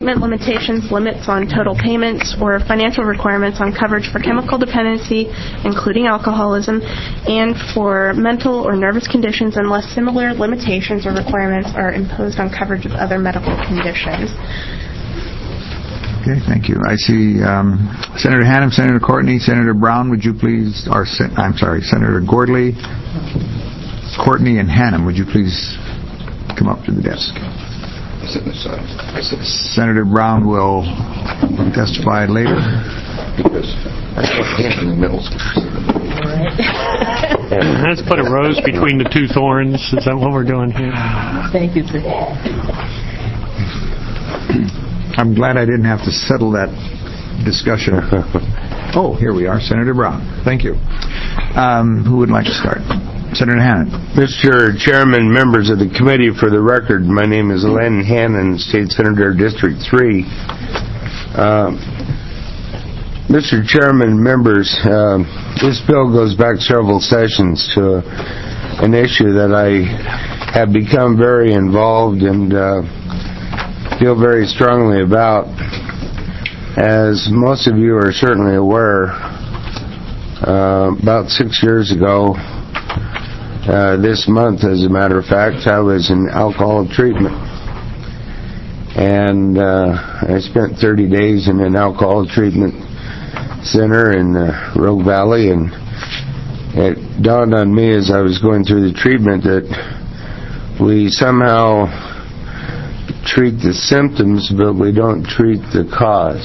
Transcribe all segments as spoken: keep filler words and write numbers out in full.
limitations, limits on total payments, or financial requirements on coverage for chemical dependency, including alcoholism, and for mental or nervous conditions unless similar limitations or requirements are imposed on coverage of other medical conditions. Okay, thank you. I see um, Senator Hannam, Senator Courtney, Senator Brown, would you please, or I'm sorry, Senator Gordley, Courtney, and Hannam, would you please come up to the desk? Senator Brown will testify later. Because I put hand in the middle. Let's put a rose between the two thorns. Is that what we're doing here? Thank you, sir. I'm glad I didn't have to settle that discussion. Oh, here we are, Senator Brown. Thank you. Um, who would like to start? Senator Hannan. Mister Chairman, members of the committee, for the record, my name is Len Hannan, State Senator, District three. Uh, Mister Chairman, members, uh, this bill goes back several sessions to an issue that I have become very involved and uh, feel very strongly about. As most of you are certainly aware, uh, about six years ago, Uh, this month, as a matter of fact, I was in alcohol treatment. And uh, I spent thirty days in an alcohol treatment center in uh, Rogue Valley, and it dawned on me as I was going through the treatment that we somehow treat the symptoms, but we don't treat the cause.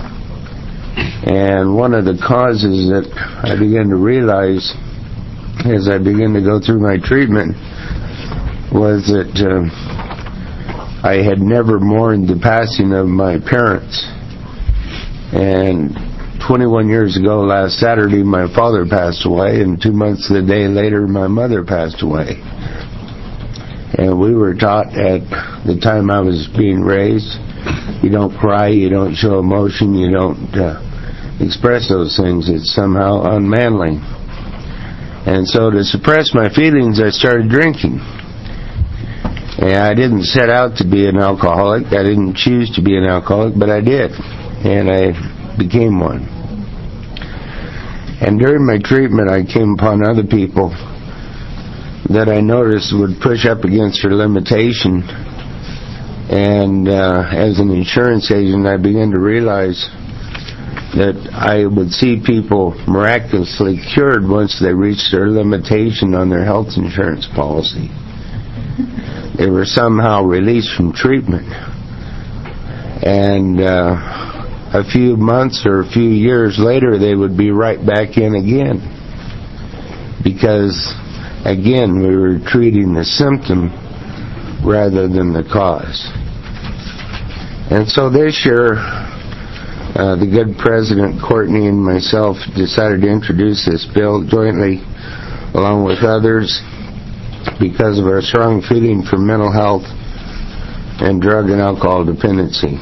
And one of the causes that I began to realize as I began to go through my treatment was that uh, I had never mourned the passing of my parents. And twenty-one years ago, last Saturday, my father passed away, and two months the day later, my mother passed away. And we were taught at the time I was being raised, you don't cry, you don't show emotion, you don't uh, express those things. It's somehow unmanly. And so to suppress my feelings, I started drinking. And I didn't set out to be an alcoholic. I didn't choose to be an alcoholic, but I did. And I became one. And during my treatment, I came upon other people that I noticed would push up against their limitation. And uh, as an insurance agent, I began to realize that I would see people miraculously cured once they reached their limitation on their health insurance policy. They were somehow released from treatment. And uh, a few months or a few years later, they would be right back in again. Because, again, we were treating the symptom rather than the cause. And so this year, Uh, the good President Courtney and myself decided to introduce this bill jointly along with others because of our strong feeling for mental health and drug and alcohol dependency.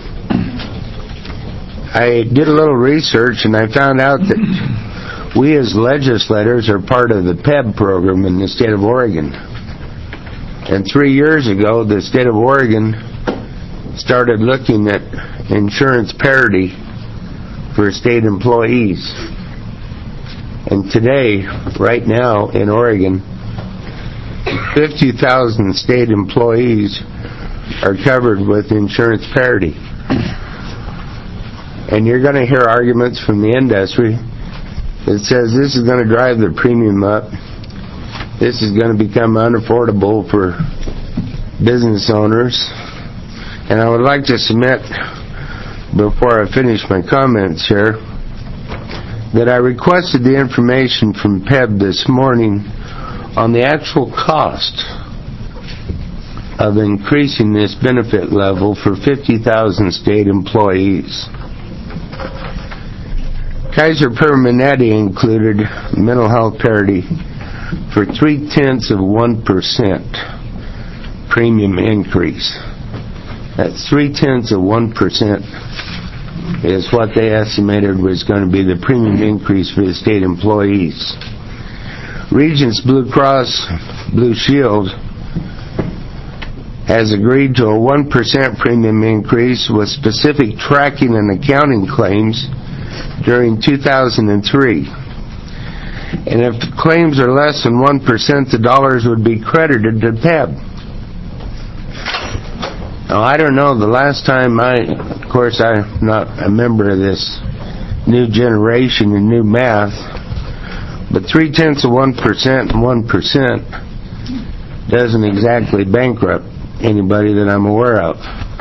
I did a little research and I found out that we as legislators are part of the P E B program in the state of Oregon. And three years ago, the state of Oregon started looking at insurance parity for state employees. And today, right now in Oregon, fifty thousand state employees are covered with insurance parity. And you're going to hear arguments from the industry that says this is going to drive the premium up. This is going to become unaffordable for business owners. And I would like to submit, before I finish my comments here, that I requested the information from P E B this morning on the actual cost of increasing this benefit level for fifty thousand state employees. Kaiser Permanente included mental health parity for three-tenths of one percent premium increase. That's three-tenths of one percent is what they estimated was going to be the premium increase for the state employees. Regence Blue Cross Blue Shield has agreed to a one percent premium increase with specific tracking and accounting claims during two thousand three. And if the claims are less than one percent, the dollars would be credited to P E B. Now, I don't know, the last time I, of course, I'm not a member of this new generation and new math, but three-tenths of one percent and one percent doesn't exactly bankrupt anybody that I'm aware of.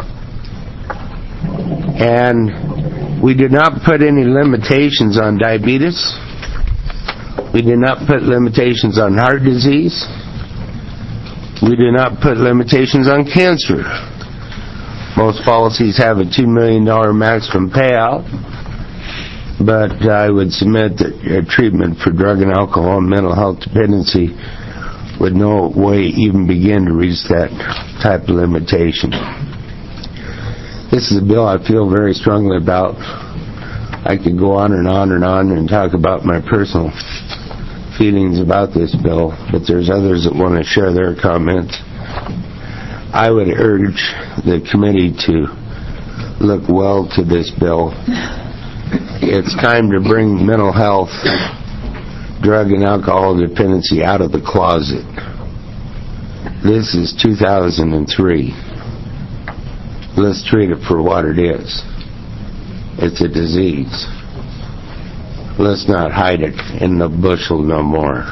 And we did not put any limitations on diabetes. We did not put limitations on heart disease. We did not put limitations on cancer. Most policies have a two million dollars maximum payout, but I would submit that a treatment for drug and alcohol and mental health dependency would no way even begin to reach that type of limitation. This is a bill I feel very strongly about. I could go on and on and on and talk about my personal feelings about this bill, but there's others that want to share their comments. I would urge the committee to look well to this bill. It's time to bring mental health, drug and alcohol dependency out of the closet. This is two thousand three. Let's treat it for what it is. It's a disease. Let's not hide it in the bushel no more.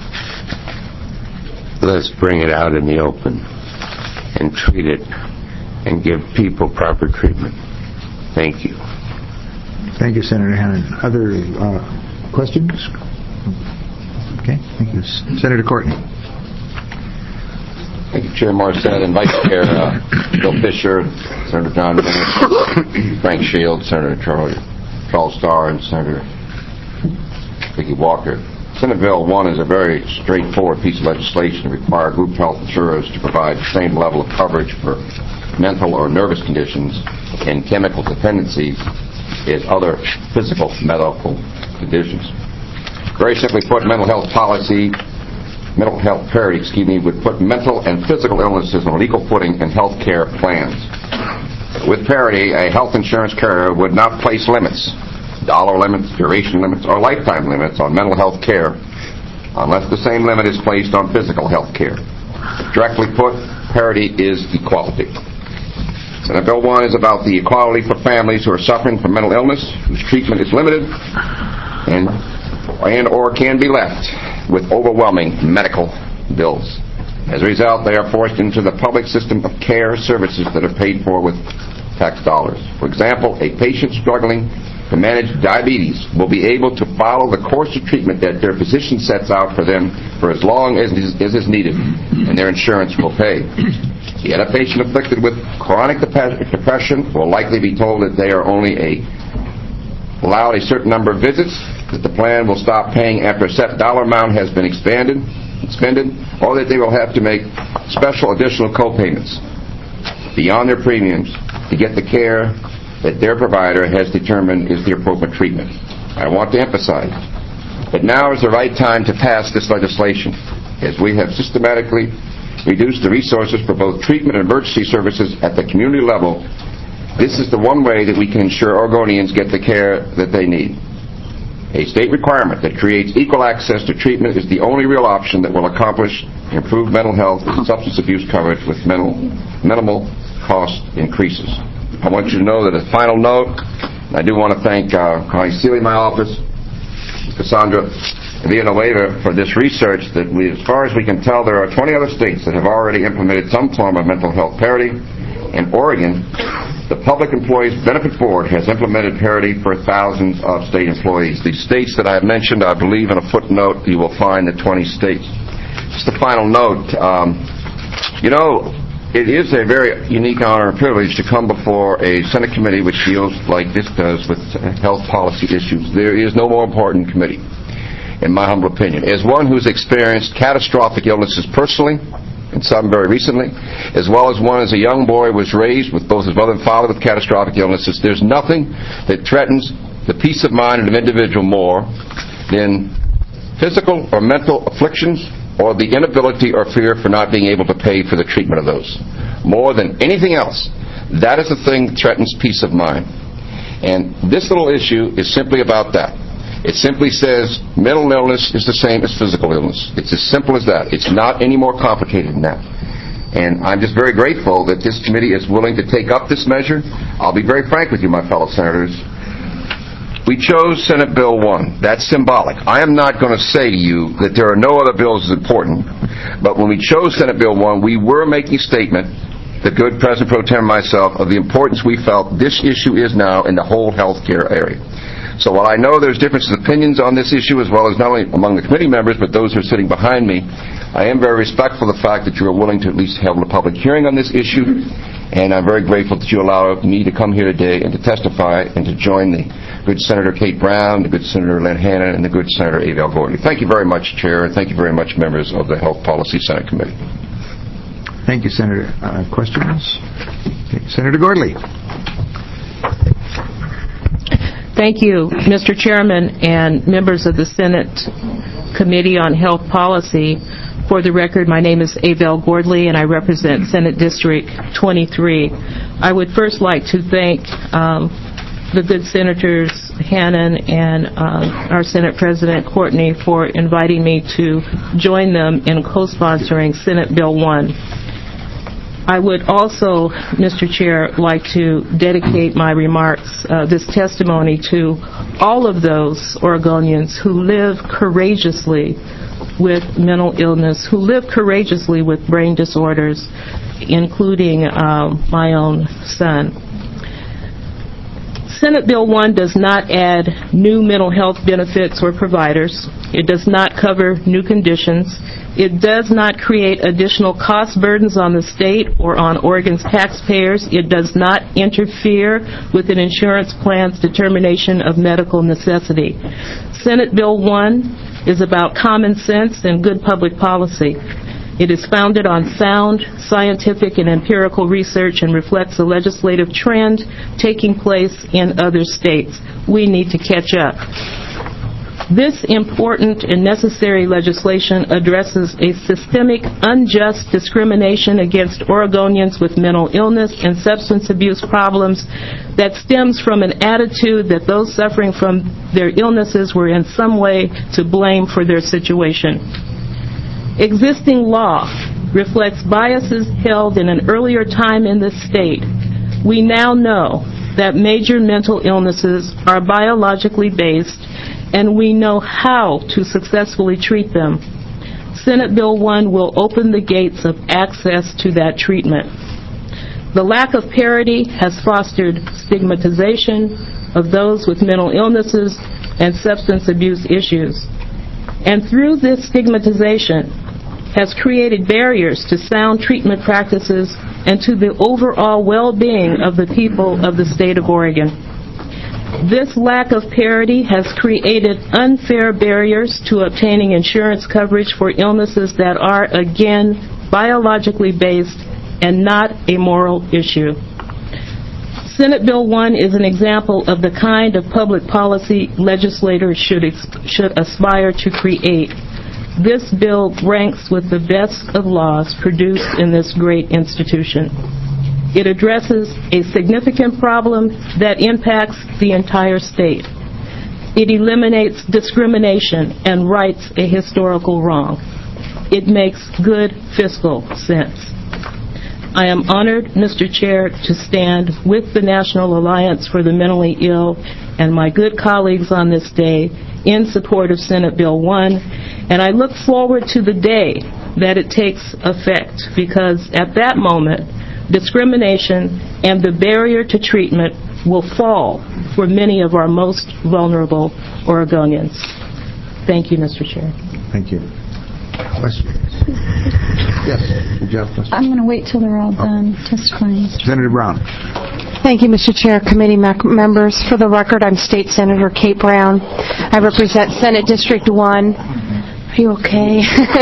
Let's bring it out in the open and treat it and give people proper treatment. Thank you. Thank you, Senator Hannan. Other uh, questions? Okay, thank you. Senator Courtney. Thank you, Chair Morissette and Vice Chair uh, Bill Fisher, Senator John Minnis, Frank Shields, Senator Charles, Charles Starr, and Senator Vicki Walker. Senate Bill one is a very straightforward piece of legislation to require group health insurers to provide the same level of coverage for mental or nervous conditions and chemical dependencies as other physical medical conditions. Very simply put, mental health policy, mental health parity, excuse me, would put mental and physical illnesses on an equal footing in health care plans. With parity, a health insurance carrier would not place limits, dollar limits, duration limits, or lifetime limits on mental health care unless the same limit is placed on physical health care. Directly put, parity is equality. Senate Bill one is about the equality for families who are suffering from mental illness, whose treatment is limited and, and or can be left with overwhelming medical bills. As a result, they are forced into the public system of care services that are paid for with tax dollars. For example, a patient struggling to manage diabetes will be able to follow the course of treatment that their physician sets out for them for as long as is, as is needed, and their insurance will pay. Yet a patient afflicted with chronic depression will likely be told that they are only a, allowed a certain number of visits, that the plan will stop paying after a set dollar amount has been expanded, expended, or that they will have to make special additional co-payments beyond their premiums to get the care that their provider has determined is the appropriate treatment. I want to emphasize that now is the right time to pass this legislation, as we have systematically reduced the resources for both treatment and emergency services at the community level. This is the one way that we can ensure Oregonians get the care that they need. A state requirement that creates equal access to treatment is the only real option that will accomplish improved mental health and substance abuse coverage with minimal, minimal cost increases. I want you to know that as a final note, I do want to thank uh, Connie Seeley, my office, Cassandra Villanueva, for this research that we, as far as we can tell, there are twenty other states that have already implemented some form of mental health parity. In Oregon, the Public Employees Benefit Board has implemented parity for thousands of state employees. The states that I have mentioned, I believe in a footnote, you will find the twenty states. Just a final note, um, you know, it is a very unique honor and privilege to come before a Senate committee which deals like this does with health policy issues. There is no more important committee, in my humble opinion. As one who's experienced catastrophic illnesses personally, and some very recently, as well as one as a young boy was raised with both his mother and father with catastrophic illnesses, there's nothing that threatens the peace of mind of an individual more than physical or mental afflictions or the inability or fear for not being able to pay for the treatment of those. More than anything else, that is the thing that threatens peace of mind. And this little issue is simply about that. It simply says mental illness is the same as physical illness. It's as simple as that. It's not any more complicated than that. And I'm just very grateful that this committee is willing to take up this measure. I'll be very frank with you, my fellow senators. We chose Senate Bill one. That's symbolic. I am not going to say to you that there are no other bills as important, but when we chose Senate Bill one, we were making a statement, the good President Pro Tem and myself, of the importance we felt this issue is now in the whole health care area. So while I know there's differences of opinions on this issue, as well as not only among the committee members, but those who are sitting behind me, I am very respectful of the fact that you are willing to at least hold a public hearing on this issue, and I'm very grateful that you allow me to come here today and to testify and to join the good Senator Kate Brown, the good Senator Len Hannon, and the good Senator Avell Gordley. Thank you very much, Chair, and thank you very much, members of the Health Policy Senate Committee. Thank you, Senator. Uh, questions? Okay. Senator Gordley. Thank you, Mister Chairman and members of the Senate Committee on Health Policy. For the record, my name is Avell Gordley, and I represent Senate District twenty-three. I would first like to thank um, the good Senators Hannon and uh, our Senate President Courtney for inviting me to join them in co-sponsoring Senate Bill one. I would also, Mister Chair, like to dedicate my remarks, uh, this testimony, to all of those Oregonians who live courageously with mental illness, who live courageously with brain disorders, including um, my own son. Senate Bill one does not add new mental health benefits or providers. It does not cover new conditions. It does not create additional cost burdens on the state or on Oregon's taxpayers. It does not interfere with an insurance plan's determination of medical necessity. Senate Bill one is about common sense and good public policy. It is founded on sound, scientific, and empirical research and reflects a legislative trend taking place in other states. We need to catch up. This important and necessary legislation addresses a systemic, unjust discrimination against Oregonians with mental illness and substance abuse problems that stems from an attitude that those suffering from their illnesses were in some way to blame for their situation. Existing law reflects biases held in an earlier time in this state. We now know that major mental illnesses are biologically based, and we know how to successfully treat them. Senate Bill one will open the gates of access to that treatment. The lack of parity has fostered stigmatization of those with mental illnesses and substance abuse issues. And through this stigmatization has created barriers to sound treatment practices and to the overall well-being of the people of the state of Oregon. This lack of parity has created unfair barriers to obtaining insurance coverage for illnesses that are, again, biologically based and not a moral issue. Senate Bill one is an example of the kind of public policy legislators should, should aspire to create. This bill ranks with the best of laws produced in this great institution. It addresses a significant problem that impacts the entire state. It eliminates discrimination and rights a historical wrong. It makes good fiscal sense. I am honored, Mister Chair, to stand with the National Alliance for the Mentally Ill and my good colleagues on this day in support of Senate Bill one, and I look forward to the day that it takes effect, because at that moment, discrimination and the barrier to treatment will fall for many of our most vulnerable Oregonians. Thank you, Mister Chair. Thank you. Questions? Yes. Did you have a question? I'm going to wait till they're all done testifying. Senator Brown. Thank you, Mister Chair, committee members. For the record, I'm State Senator Kate Brown. I represent Senate District one. Are you okay?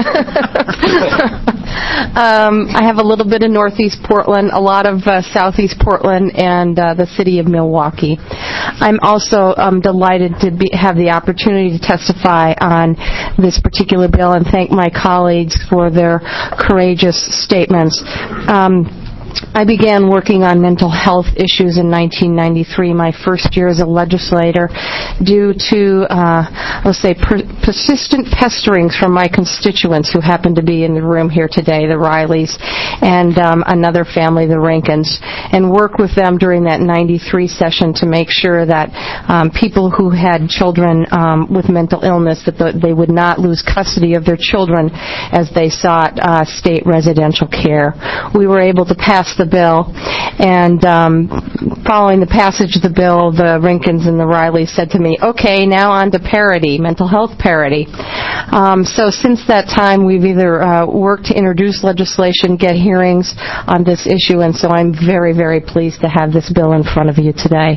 um, I have a little bit of Northeast Portland, a lot of uh, Southeast Portland, and uh, the city of Milwaukee. I'm also um, delighted to be, have the opportunity to testify on this particular bill and thank my colleagues for their courageous statements. Um, I began working on mental health issues in nineteen ninety-three, my first year as a legislator, due to, uh, let's say, per- persistent pesterings from my constituents who happen to be in the room here today, the Rileys, and um, another family, the Rankins, and work with them during that ninety-three session to make sure that um, people who had children um, with mental illness, that the, they would not lose custody of their children as they sought uh, state residential care. We were able to pass the bill, and um, following the passage of the bill, the Rinkins and the Rileys said to me, okay, now on to parity, mental health parity. Um, so since that time, we've either uh, worked to introduce legislation, get hearings on this issue, and so I'm very, very pleased to have this bill in front of you today.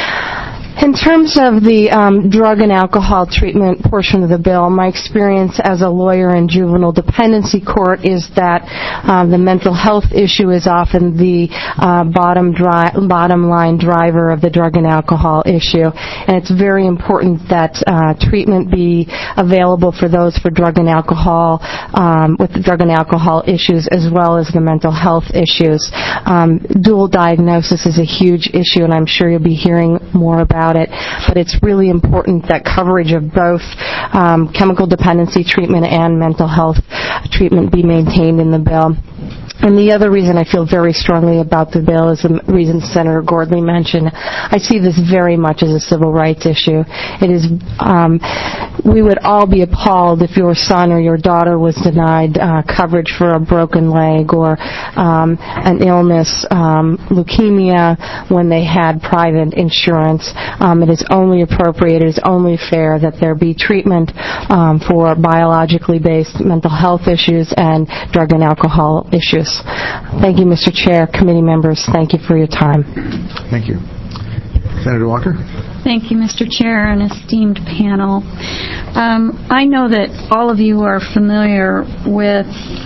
In terms of the um, drug and alcohol treatment portion of the bill, my experience as a lawyer in juvenile dependency court is that uh, the mental health issue is often the uh, bottom, dri- bottom line driver of the drug and alcohol issue, and it's very important that uh, treatment be available for those for drug and alcohol, um, with the drug and alcohol issues as well as the mental health issues. Um, dual diagnosis is a huge issue, and I'm sure you'll be hearing more about it, but it's really important that coverage of both um, chemical dependency treatment and mental health treatment be maintained in the bill. And the other reason I feel very strongly about the bill is the reason Senator Gordley mentioned. I see this very much as a civil rights issue. It is, um, we would all be appalled if your son or your daughter was denied uh, coverage for a broken leg or um, an illness, um, leukemia, when they had private insurance. Um, it is only appropriate, it is only fair that there be treatment um, for biologically based mental health issues and drug and alcohol issues. Thank you, Mister Chair, committee members. Thank you for your time. Thank you. Senator Walker? Thank you, Mister Chair, and esteemed panel. Um, I know that all of you are familiar with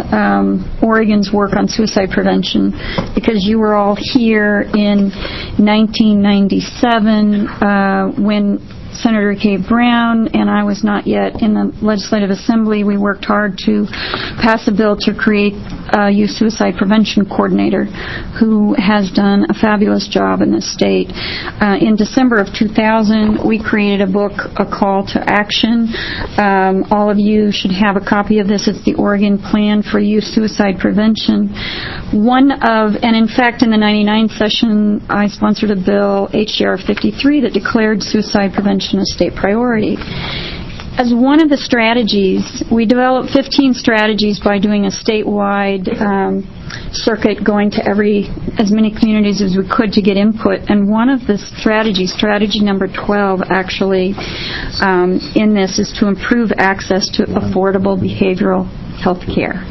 um, Oregon's work on suicide prevention because you were all here in nineteen ninety-seven uh, when Senator Kate Brown and I was not yet in the Legislative Assembly. We worked hard to pass a bill to create a youth suicide prevention coordinator who has done a fabulous job in this state. Uh, in December of two thousand, we created a book, A Call to Action. Um, all of you should have a copy of this. It's the Oregon Plan for Youth Suicide Prevention. One of, and in fact, in the ninety-nine session, I sponsored a bill, H R fifty-three, that declared suicide prevention a state priority. As one of the strategies, we developed fifteen strategies by doing a statewide um, circuit, going to every as many communities as we could to get input. And one of the strategies, strategy number twelve, actually, um, in this is to improve access to affordable behavioral health care.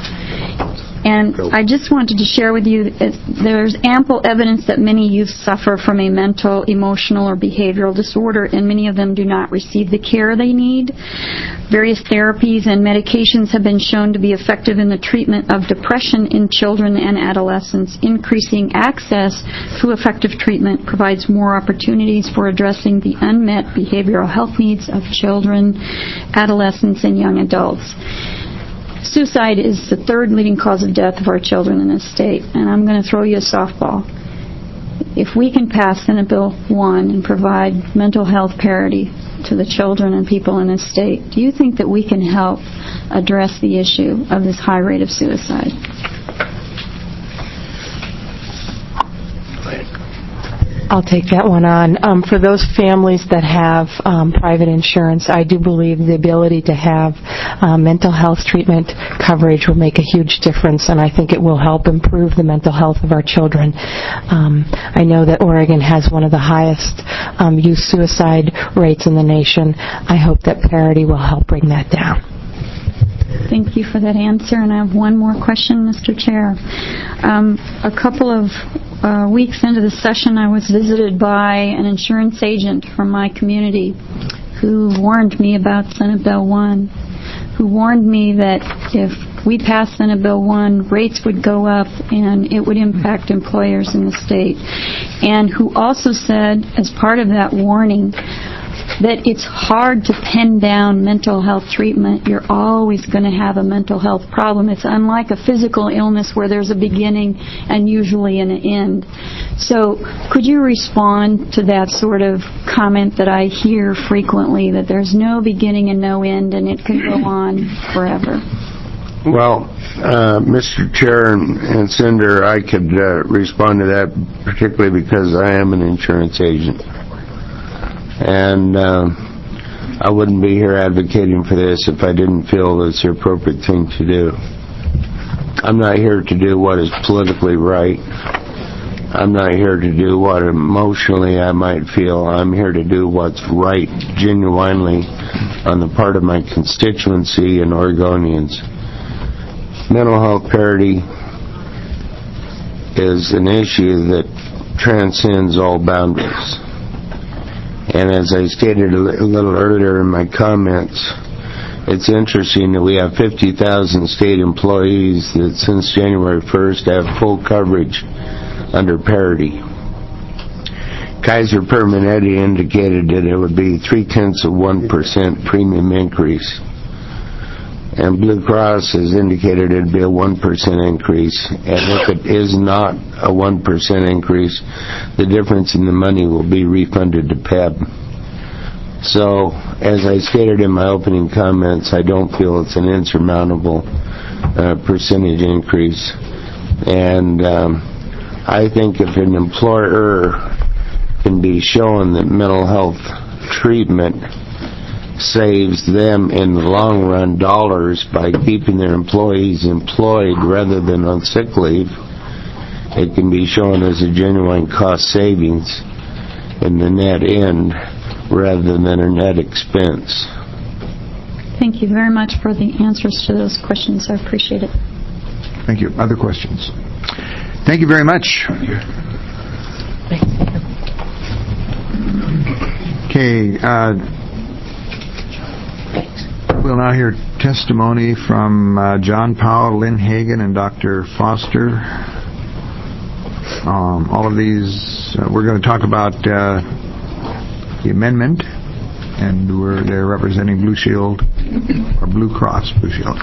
And I just wanted to share with you that there's ample evidence that many youth suffer from a mental, emotional, or behavioral disorder, and many of them do not receive the care they need. Various therapies and medications have been shown to be effective in the treatment of depression in children and adolescents. Increasing access to effective treatment provides more opportunities for addressing the unmet behavioral health needs of children, adolescents, and young adults. Suicide is the third leading cause of death of our children in this state, and I'm going to throw you a softball. If we can pass Senate Bill one and provide mental health parity to the children and people in this state, do you think that we can help address the issue of this high rate of suicide? I'll take that one on. Um, for those families that have um, private insurance, I do believe the ability to have uh, mental health treatment coverage will make a huge difference, and I think it will help improve the mental health of our children. Um, I know that Oregon has one of the highest um, youth suicide rates in the nation. I hope that parity will help bring that down. Thank you for that answer, and I have one more question, Mister Chair. Um, a couple of uh, weeks into the session, I was visited by an insurance agent from my community who warned me about Senate Bill one, who warned me that if we passed Senate Bill one, rates would go up and it would impact employers in the state. And who also said, as part of that warning, that it's hard to pin down mental health treatment. You're always going to have a mental health problem. It's unlike a physical illness where there's a beginning and usually an end. So could you respond to that sort of comment that I hear frequently, that there's no beginning and no end and it could go on forever? Well, uh, Mister Chair and, and Senator, I could uh, respond to that particularly because I am an insurance agent. And uh, I wouldn't be here advocating for this if I didn't feel it's the appropriate thing to do. I'm not here to do what is politically right. I'm not here to do what emotionally I might feel. I'm here to do what's right genuinely on the part of my constituency and Oregonians. Mental health parity is an issue that transcends all boundaries. And as I stated a little earlier in my comments, it's interesting that we have fifty thousand state employees that since January first have full coverage under parity. Kaiser Permanente indicated that it would be three-tenths of one percent premium increase. And Blue Cross has indicated it would be a one percent increase. And if it is not a one percent increase, the difference in the money will be refunded to P E B. So, as I stated in my opening comments, I don't feel it's an insurmountable uh, percentage increase. And um, I think if an employer can be shown that mental health treatment saves them in the long run dollars by keeping their employees employed rather than on sick leave, it can be shown as a genuine cost savings in the net end rather than a net expense. Thank you very much for the answers to those questions. I appreciate it. Thank you. Other questions? Thank you very much. Okay. Uh, We'll now hear testimony from uh, John Powell, Lynn Hagan, and Doctor Foster. Um, all of these, uh, we're going to talk about uh, the amendment, and we're they're representing Blue Shield or Blue Cross Blue Shield.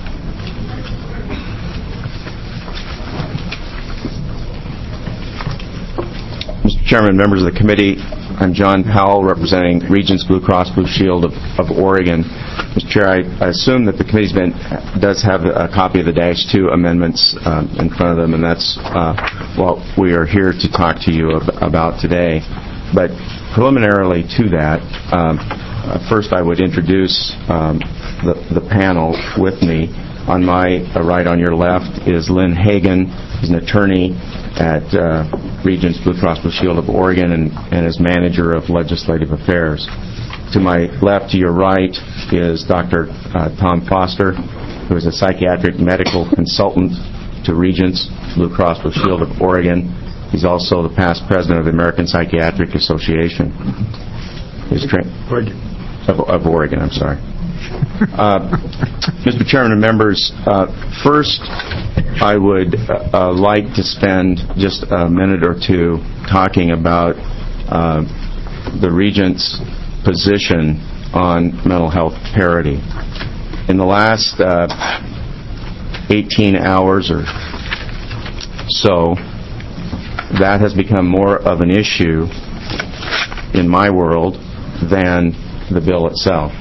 Mister Chairman, members of the committee, I'm John Powell, representing Regents Blue Cross Blue Shield of, of Oregon. Mister Chair, I, I assume that the committee's been, does have a copy of the Dash two amendments um, in front of them, and that's uh, what we are here to talk to you ab- about today. But preliminarily to that, um, uh, first I would introduce um, the, the panel with me. On my uh, right, on your left, is Lynn Hagan. He's an attorney at uh, Regents Blue Cross Blue Shield of Oregon and, and is manager of legislative affairs. To my left, to your right, is Doctor Uh, Tom Foster, who is a psychiatric medical consultant to Regents Blue Cross Blue Shield of Oregon. He's also the past president of the American Psychiatric Association. He's tra- Oregon. Of, of Oregon, I'm sorry. Uh, Mister Chairman and members, uh, first I would uh, uh, like to spend just a minute or two talking about uh, the Regents' position on mental health parity. In the last uh, eighteen hours or so, that has become more of an issue in my world than the bill itself.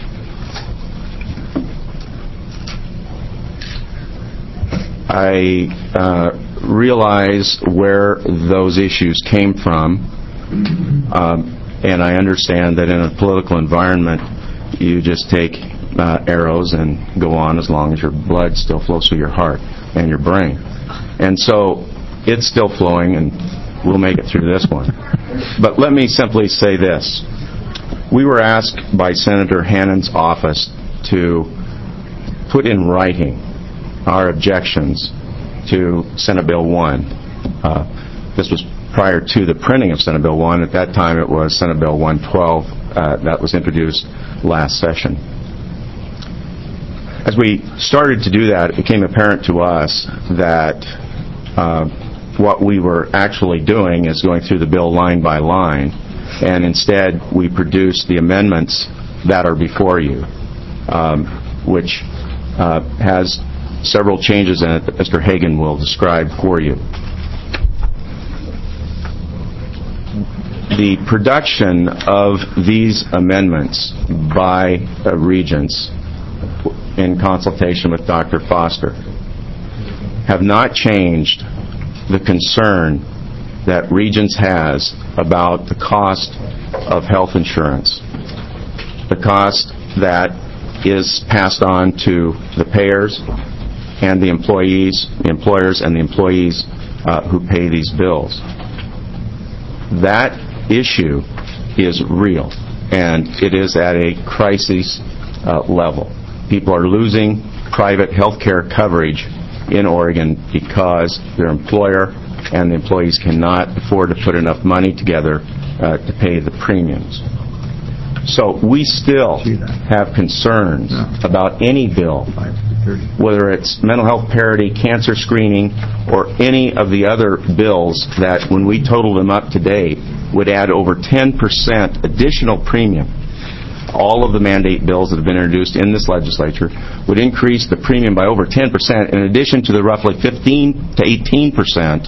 I uh, realize where those issues came from, um, and I understand that in a political environment, you just take uh, arrows and go on as long as your blood still flows through your heart and your brain. And so it's still flowing, and we'll make it through this one. But let me simply say this. We were asked by Senator Hannon's office to put in writing our objections to Senate Bill one. Uh, this was prior to the printing of Senate Bill one. At that time, it was Senate Bill one twelve uh, that was introduced last session. as we started to do that, it became apparent to us that uh, what we were actually doing is going through the bill line by line, and instead we produced the amendments that are before you, um, which uh, has several changes in it that Mister Hagan will describe for you. The production of these amendments by uh, Regents in consultation with Doctor Foster have not changed the concern that Regents has about the cost of health insurance, the cost that is passed on to the payers and the employees, the employers and the employees uh, who pay these bills. That issue is real, and it is at a crisis uh, level. People are losing private health care coverage in Oregon because their employer and the employees cannot afford to put enough money together uh, to pay the premiums. So we still have concerns about any bill, whether it's mental health parity, cancer screening, or any of the other bills that, when we total them up to date, would add over ten percent additional premium. All of the mandate bills that have been introduced in this legislature would increase the premium by over ten percent, in addition to the roughly fifteen to eighteen percent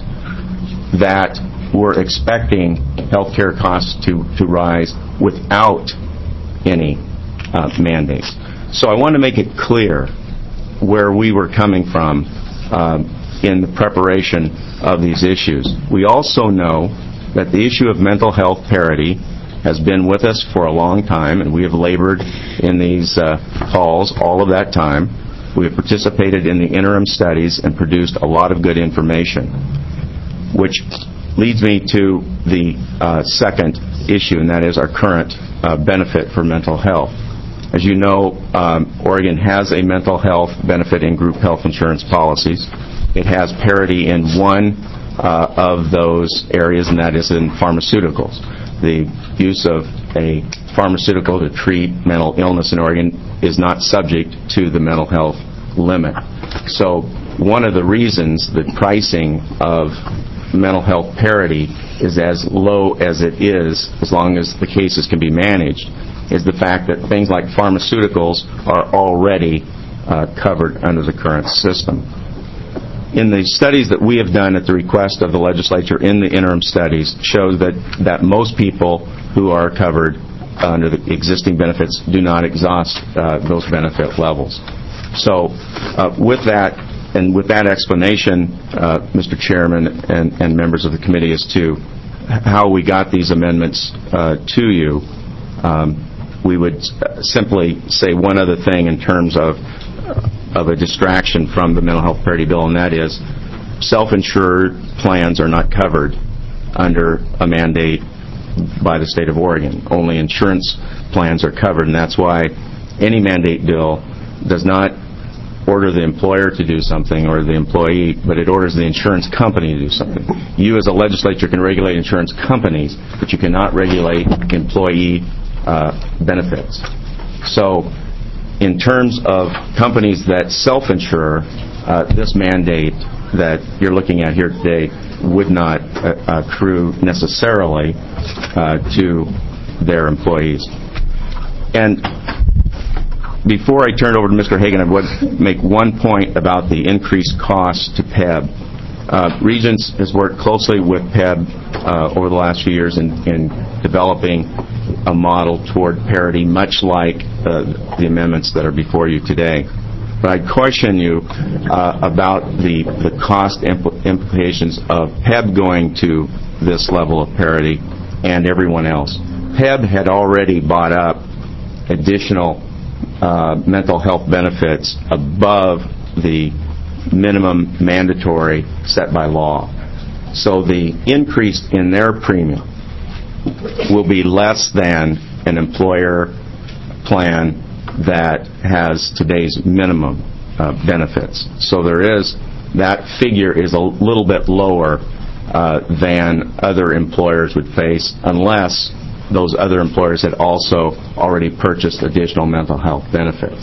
that we're expecting health care costs to, to rise without any uh, mandates. So I want to make it clear where we were coming from um, in the preparation of these issues. We also know that the issue of mental health parity has been with us for a long time, and we have labored in these uh, halls all of that time. We have participated in the interim studies and produced a lot of good information, which leads me to the uh, second issue, and that is our current uh, benefit for mental health. As you know, um, Oregon has a mental health benefit in group health insurance policies. It has parity in one uh, of those areas, and that is in pharmaceuticals. The use of a pharmaceutical to treat mental illness in Oregon is not subject to the mental health limit. So one of the reasons the pricing of mental health parity is as low as it is, as long as the cases can be managed, is the fact that things like pharmaceuticals are already uh, covered under the current system. In the studies that we have done at the request of the legislature in the interim studies show that, that most people who are covered under the existing benefits do not exhaust uh, those benefit levels. So uh, with that, and with that explanation, uh, Mister Chairman and, and members of the committee, as to how we got these amendments uh, to you, um, we would simply say one other thing in terms of of a distraction from the mental health parity bill, and that is self-insured plans are not covered under a mandate by the state of Oregon. Only insurance plans are covered, and that's why any mandate bill does not order the employer to do something or the employee, but it orders the insurance company to do something. You as a legislature can regulate insurance companies, but you cannot regulate employee uh, benefits. So in terms of companies that self-insure, uh, this mandate that you're looking at here today would not uh, accrue necessarily uh, to their employees. And before I turn it over to Mister Hagan, I would make one point about the increased cost to P E B. Uh, Regents has worked closely with P E B uh, over the last few years in, in developing a model toward parity, much like uh, the amendments that are before you today. But I'd caution you uh, about the, the cost impl- implications of P E B going to this level of parity and everyone else. P E B had already bought up additional uh, mental health benefits above the minimum mandatory set by law. So the increase in their premium will be less than an employer plan that has today's minimum uh, benefits. So there is, that figure is a little bit lower uh, than other employers would face, unless those other employers had also already purchased additional mental health benefits.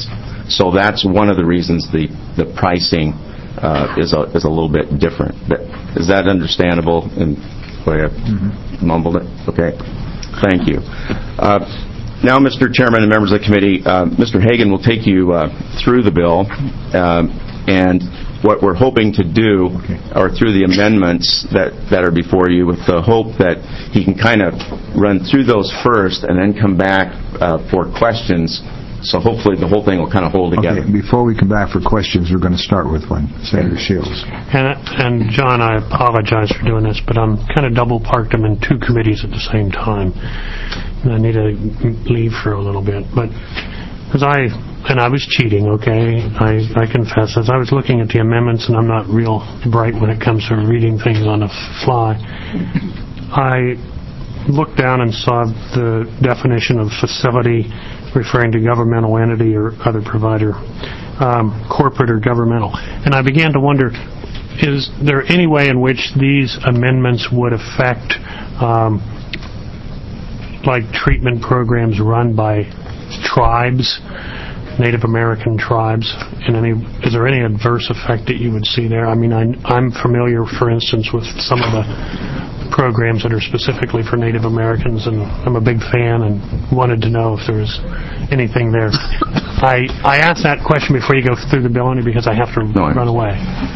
So that's one of the reasons the, the pricing uh, is, a, is a little bit different. Is that understandable in the way I mm-hmm. mumbled it? Okay. Thank you. Uh, now, Mister Chairman and members of the committee, uh, Mister Hagan will take you uh, through the bill, uh, and what we're hoping to do, okay. or through the amendments that, that are before you, with the hope that he can kind of run through those first and then come back uh, for questions. So hopefully the whole thing will kind of hold together. Okay, before we come back for questions, we're going to start with one. Senator Shields. And, and John, I apologize for doing this, but I'm kind of double parked. I'm in two committees at the same time. And I need to leave for a little bit. But because I, and I was cheating, okay, I, I confess, as I was looking at the amendments, and I'm not real bright when it comes to reading things on the fly, I looked down and saw the definition of facility referring to governmental entity or other provider, um, corporate or governmental. And I began to wonder, is there any way in which these amendments would affect um, like treatment programs run by tribes, Native American tribes? And any, is there any adverse effect that you would see there? I mean, I, I'm familiar, for instance, with some of the programs that are specifically for Native Americans, and I'm a big fan and wanted to know if there was anything there. I I asked that question before you go through the bill only because I have to no, run away.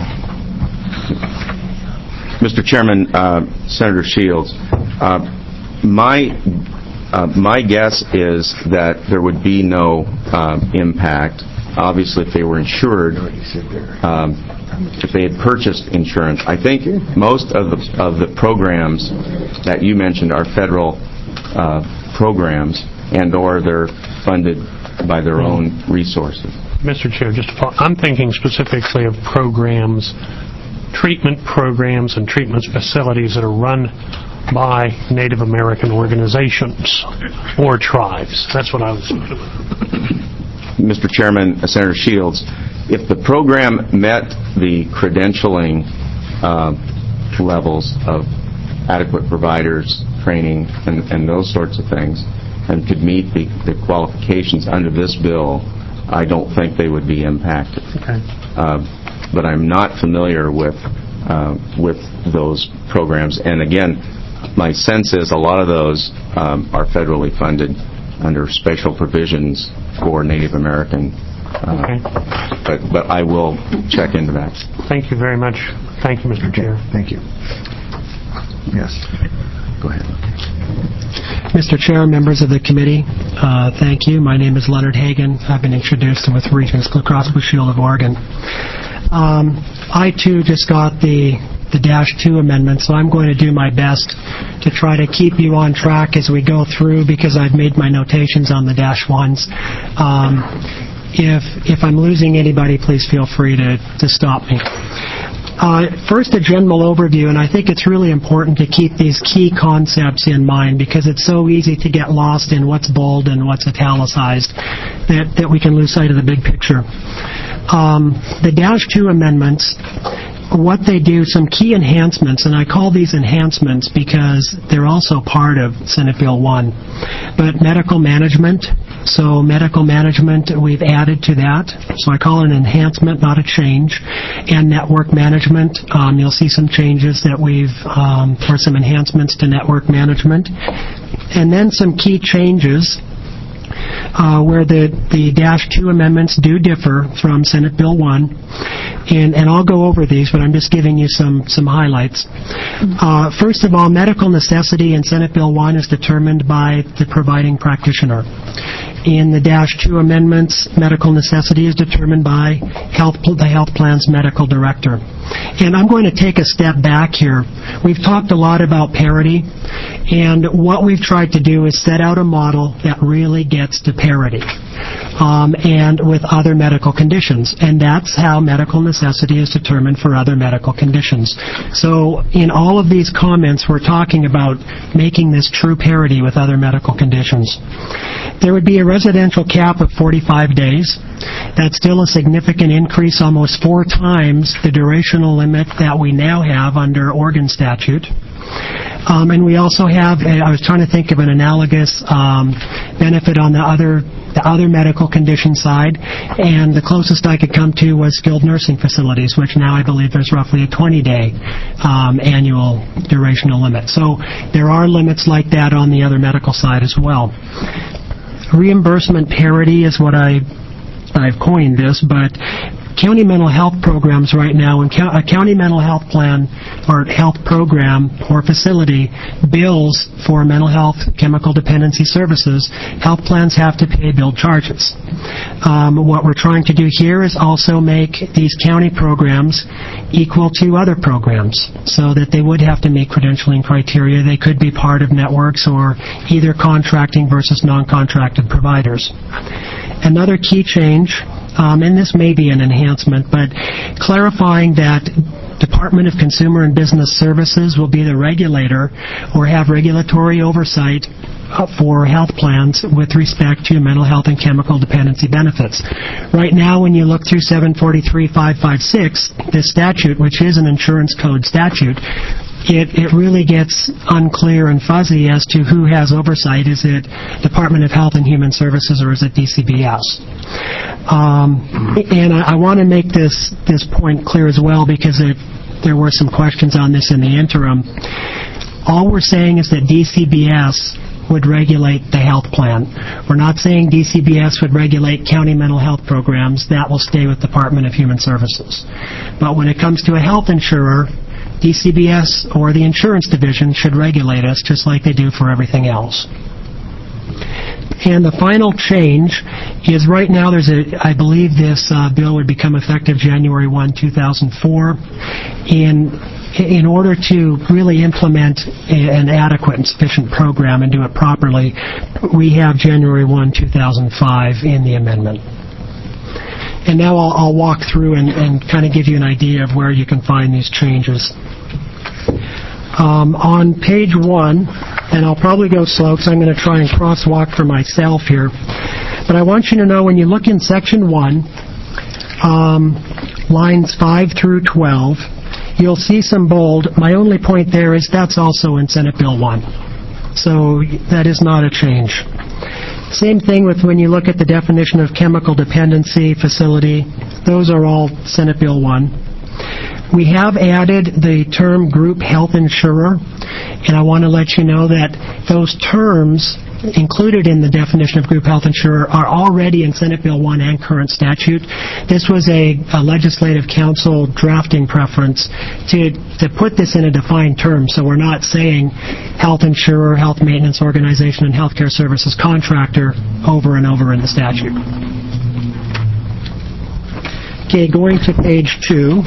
Mister Chairman, uh, Senator Shields, uh, my uh, my guess is that there would be no uh, impact. Obviously, if they were insured, um, if they had purchased insurance. I think most of the of the programs that you mentioned are federal uh, programs, and or they're funded by their own resources. Mister Chair, just to follow, I'm thinking specifically of programs, treatment programs and treatment facilities that are run by Native American organizations or tribes. That's what I was thinking. Mister Chairman, uh, Senator Shields, if the program met the credentialing uh, levels of adequate providers, training, and, and those sorts of things, and could meet the, the qualifications under this bill, I don't think they would be impacted. Okay. Uh, but I'm not familiar with uh, with those programs. And again, my sense is a lot of those um, are federally funded under special provisions for Native American. Uh, okay. But but I will check into that. Thank you very much. Thank you, Mister Okay. Chair. Thank you. Yes. Go ahead. Mister Chair, members of the committee, uh, thank you. My name is Leonard Hagan. I've been introduced with Regents Blue Cross Blue Shield of Oregon. Um, I, too, just got the the Dash two amendment, so I'm going to do my best to try to keep you on track as we go through, because I've made my notations on the Dash ones. Um, if if I'm losing anybody, please feel free to, to stop me. Uh, first, a general overview, and I think it's really important to keep these key concepts in mind, because it's so easy to get lost in what's bold and what's italicized that, that we can lose sight of the big picture. Um, the Dash two amendments, what they do, some key enhancements, and I call these enhancements because they're also part of Senate Bill one. But medical management, so medical management, we've added to that. So I call it an enhancement, not a change. And network management, um, you'll see some changes that we've, um, or some enhancements to network management. And then some key changes Uh, where the, the Dash two amendments do differ from Senate Bill one. And, and I'll go over these, but I'm just giving you some, some highlights. Uh, first of all, medical necessity in Senate Bill one is determined by the providing practitioner. In the Dash two amendments, medical necessity is determined by health, the health plan's medical director. And I'm going to take a step back here. We've talked a lot about parity, and what we've tried to do is set out a model that really gets to parity um, and with other medical conditions. And that's how medical necessity is determined for other medical conditions. So in all of these comments, we're talking about making this true parity with other medical conditions. There would be a residential cap of forty-five days. That's still a significant increase, almost four times the durational limit that we now have under Oregon statute. Um, and we also have, I was trying to think of an analogous um, benefit on the other the other medical condition side, and the closest I could come to was skilled nursing facilities, which now I believe there's roughly a twenty-day um, annual durational limit. So there are limits like that on the other medical side as well. Reimbursement parity is what I, I've coined this, but county mental health programs right now, when a county mental health plan or health program or facility bills for mental health chemical dependency services, health plans have to pay billed charges. Um, what we're trying to do here is also make these county programs equal to other programs so that they would have to meet credentialing criteria. They could be part of networks or either contracting versus non-contracted providers. Another key change, Um, and this may be an enhancement, but clarifying that Department of Consumer and Business Services will be the regulator or have regulatory oversight for health plans with respect to mental health and chemical dependency benefits. Right now, when you look through seven forty-three five fifty-six, this statute, which is an insurance code statute, It, it really gets unclear and fuzzy as to who has oversight. Is it Department of Health and Human Services or is it D C B S? Um, and I, I want to make this, this point clear as well because it, there were some questions on this in the interim. All we're saying is that D C B S would regulate the health plan. We're not saying D C B S would regulate county mental health programs. That will stay with Department of Human Services. But when it comes to a health insurer, D C B S or the insurance division should regulate us just like they do for everything else. And the final change is right now there's a, I believe this uh, bill would become effective January first, two thousand four. In, in order to really implement an adequate and sufficient program and do it properly, we have January first, two thousand five in the amendment. And now I'll, I'll walk through and, and kind of give you an idea of where you can find these changes. Um, on page one, and I'll probably go slow because I'm going to try and crosswalk for myself here, but I want you to know when you look in section one, um, lines five through twelve, you'll see some bold. My only point there is that's also in Senate Bill one. So that is not a change. Same thing with when you look at the definition of chemical dependency facility. Those are all Senate Bill one. We have added the term group health insurer, and I want to let you know that those terms included in the definition of group health insurer are already in Senate Bill one and current statute. This was a, a legislative council drafting preference to, to put this in a defined term, so we're not saying health insurer, health maintenance organization, and healthcare services contractor over and over in the statute. Okay, going to page two.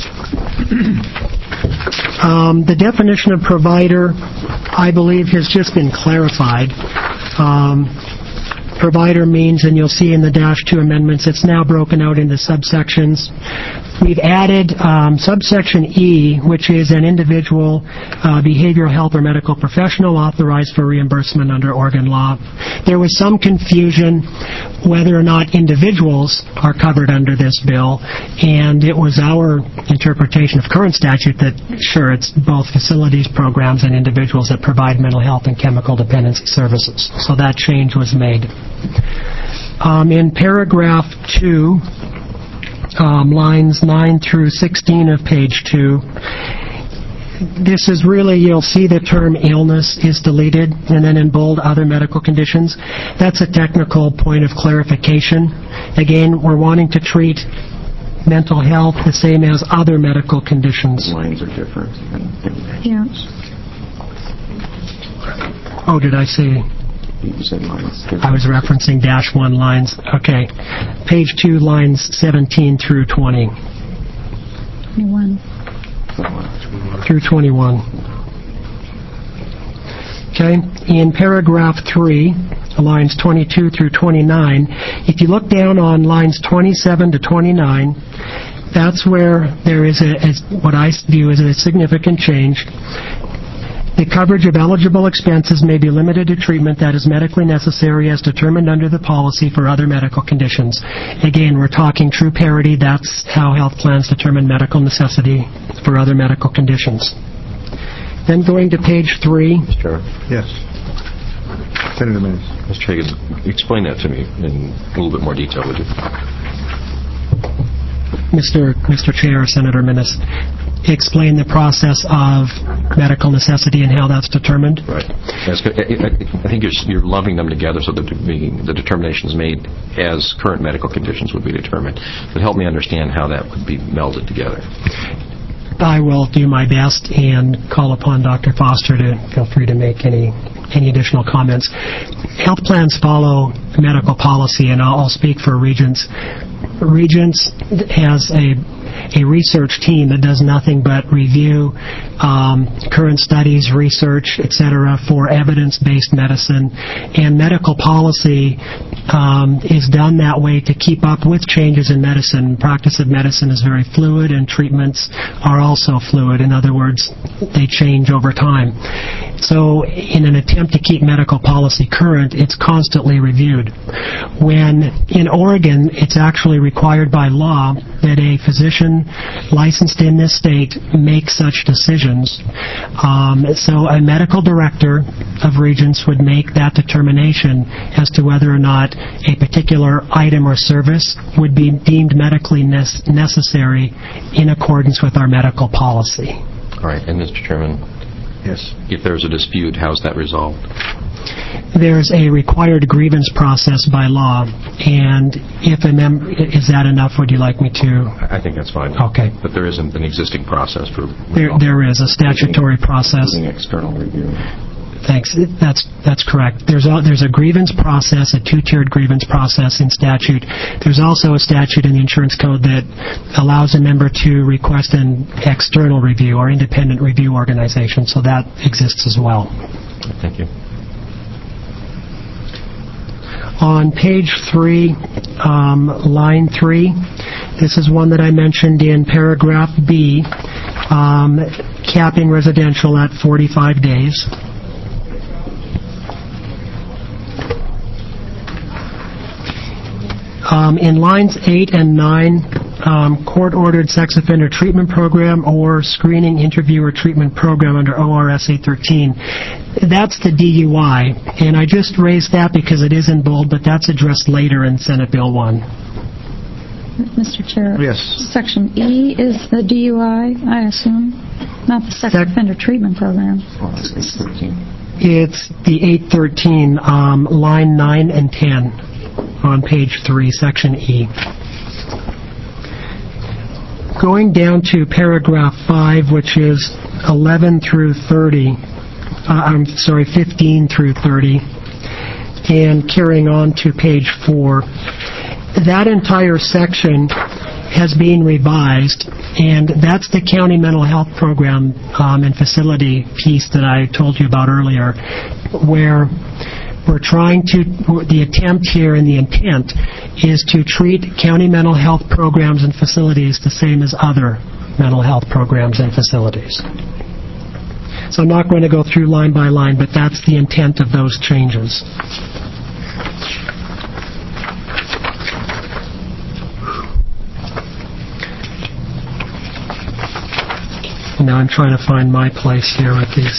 Um, the definition of provider, I believe, has just been clarified. Um, provider means, and you'll see in the dash two amendments, it's now broken out into subsections. We've added um, subsection E, which is an individual uh, behavioral health or medical professional authorized for reimbursement under Oregon law. There was some confusion whether or not individuals are covered under this bill, and it was our interpretation of current statute that, sure, it's both facilities, programs, and individuals that provide mental health and chemical dependency services. So that change was made. Um, in paragraph two, um, lines nine through sixteen of page two, this is really, you'll see the term illness is deleted, and then in bold, other medical conditions. That's a technical point of clarification. Again, we're wanting to treat mental health the same as other medical conditions. Lines are different. Yeah. Oh, did I say? You said lines. I was referencing dash one lines. Okay. Page two, lines seventeen through twenty. twenty-one. Through twenty-one. Okay. In paragraph three, lines twenty-two through twenty-nine, if you look down on lines twenty-seven to twenty-nine, that's where there is a, as what I view as a significant change. The coverage of eligible expenses may be limited to treatment that is medically necessary as determined under the policy for other medical conditions. Again, we're talking true parity. That's how health plans determine medical necessity for other medical conditions. Then going to page three. Sure. Yes. Senator Minnis. Mister Hagan, explain that to me in a little bit more detail, would you? Mister Mister Chair, Senator Minnis, explain the process of medical necessity and how that's determined. Right. Yes, I think you're, you're lumping them together so that the, the determination is made as current medical conditions would be determined. But help me understand how that would be melded together. I will do my best and call upon Doctor Foster to feel free to make any any additional comments. Health plans follow medical policy, and I'll speak for Regents. Regents has a a research team that does nothing but review um, current studies, research, et cetera, for evidence-based medicine. And medical policy um, is done that way to keep up with changes in medicine. Practice of medicine is very fluid, and treatments are also fluid. In other words, they change over time. So in an attempt to keep medical policy current, it's constantly reviewed. When in Oregon, it's actually required by law that a physician licensed in this state make such decisions. Um, so a medical director of Regents would make that determination as to whether or not a particular item or service would be deemed medically ne- necessary in accordance with our medical policy. All right. And Mister Chairman, yes. If there's a dispute, how's that resolved? There's a required grievance process by law, and if a member, is that enough? Would you like me to? I think that's fine. Okay. But there isn't an existing process for. There, there is a statutory process. External review. Thanks. That's that's correct. There's a, there's a grievance process, a two-tiered grievance process in statute. There's also a statute in the insurance code that allows a member to request an external review or independent review organization, so that exists as well. Thank you. On page three, um, line three, this is one that I mentioned in paragraph B, um, capping residential at forty-five days. Um, in lines eight and nine, um, court-ordered sex offender treatment program or screening, interview, or treatment program under O R S eight thirteen. That's the D U I, and I just raised that because it is in bold, but that's addressed later in Senate Bill one. Mister Chair. Yes. Section E is the D U I, I assume, not the sex Sec- offender treatment program. It's the eight thirteen, um, line nine and ten on page three, section E. Going down to paragraph five, which is eleven through thirty, uh, I'm sorry, fifteen through thirty, and carrying on to page four, that entire section has been revised, and that's the county mental health program um, and facility piece that I told you about earlier, where we're trying to, the attempt here and the intent is to treat county mental health programs and facilities the same as other mental health programs and facilities. So I'm not going to go through line by line, but that's the intent of those changes. Now I'm trying to find my place here with these.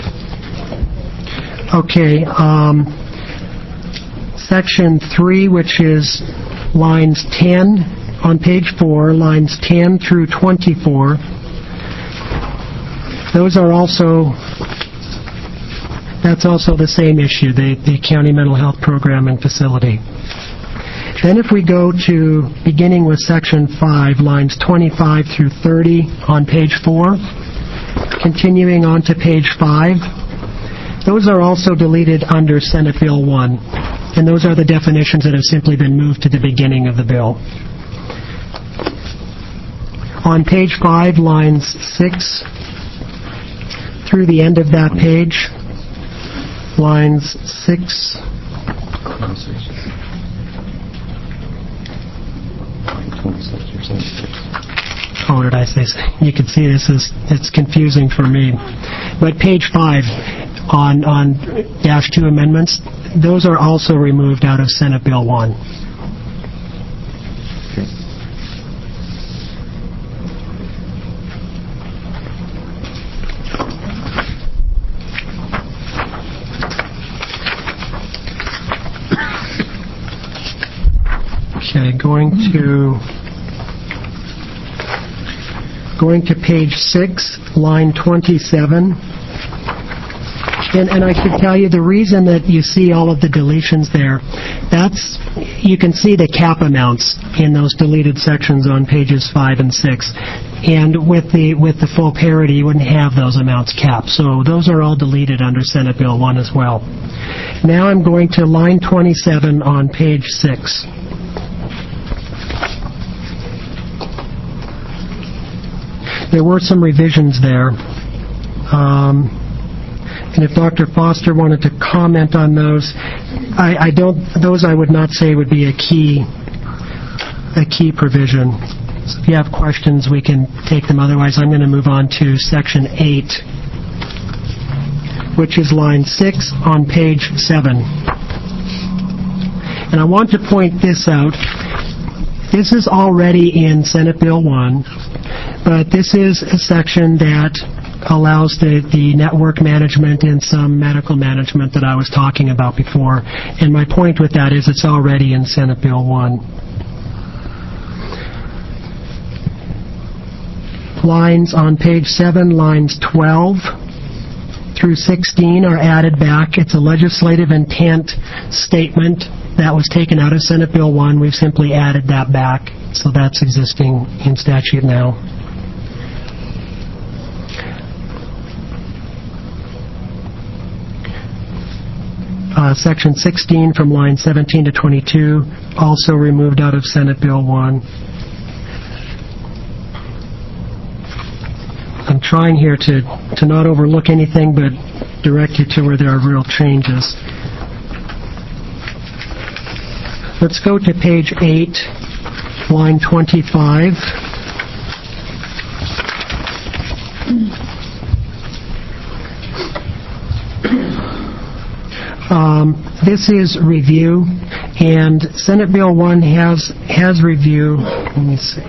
Okay, um, section three, which is lines ten on page four, lines ten through twenty-four. Those are also, that's also the same issue, the, the county mental health program and facility. Then if we go to, beginning with section five, lines twenty-five through thirty on page four, continuing on to page five, those are also deleted under Senate Bill one, and those are the definitions that have simply been moved to the beginning of the bill. On page five, lines six through the end of that page, lines six. Oh, did I say so? You can see this is, it's confusing for me. But page five, on, on dash two amendments, those are also removed out of Senate Bill one. Okay, going to going to page six, line twenty-seven. And, and I should tell you the reason that you see all of the deletions there, that's, you can see the cap amounts in those deleted sections on pages five and six. And with the with the full parity, you wouldn't have those amounts capped. So those are all deleted under Senate Bill one as well. Now I'm going to line twenty-seven on page six. There were some revisions there. Um, and if Doctor Foster wanted to comment on those, I, I don't. Those I would not say would be a key a key provision. So if you have questions, we can take them. Otherwise, I'm going to move on to section eight, which is line six on page seven. And I want to point this out. This is already in Senate Bill one, but this is a section that allows the, the network management and some medical management that I was talking about before. And my point with that is it's already in Senate Bill one. Lines on page seven, lines twelve through sixteen are added back. It's a legislative intent statement that was taken out of Senate Bill one. We've simply added that back, so that's existing in statute now. Uh, section sixteen from line seventeen to twenty-two, also removed out of Senate Bill one. I'm trying here to, to not overlook anything, but direct you to where there are real changes. Let's go to page eight, line twenty-five. Um, this is review, and Senate Bill one has has review. Let me see.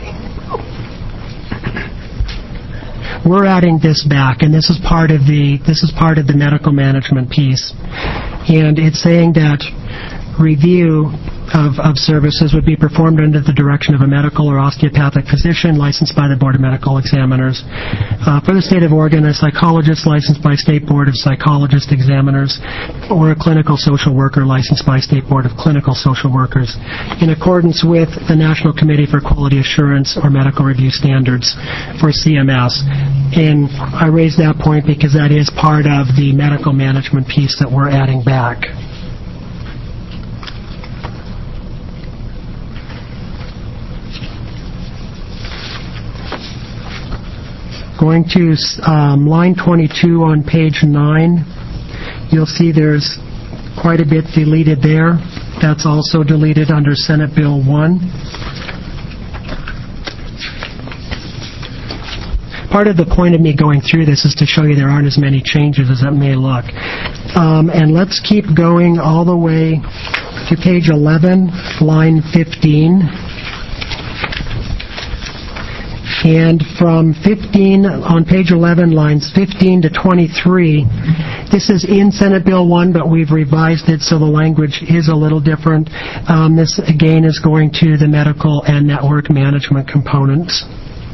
We're adding this back, and this is part of the this is part of the medical management piece, and it's saying that review of, of services would be performed under the direction of a medical or osteopathic physician licensed by the Board of Medical Examiners. Uh, for the state of Oregon, a psychologist licensed by State Board of Psychologist Examiners, or a clinical social worker licensed by State Board of Clinical Social Workers, in accordance with the National Committee for Quality Assurance or Medical Review Standards, for C M S. And I raise that point because that is part of the medical management piece that we're adding back. Going to um, line twenty-two on page nine, you'll see there's quite a bit deleted there. That's also deleted under Senate Bill one. Part of the point of me going through this is to show you there aren't as many changes as it may look. Um, and let's keep going all the way to page eleven, line fifteen. And from fifteen, on page eleven, lines fifteen to twenty-three, this is in Senate Bill one, but we've revised it so the language is a little different. Um, this, again, is going to the medical and network management components.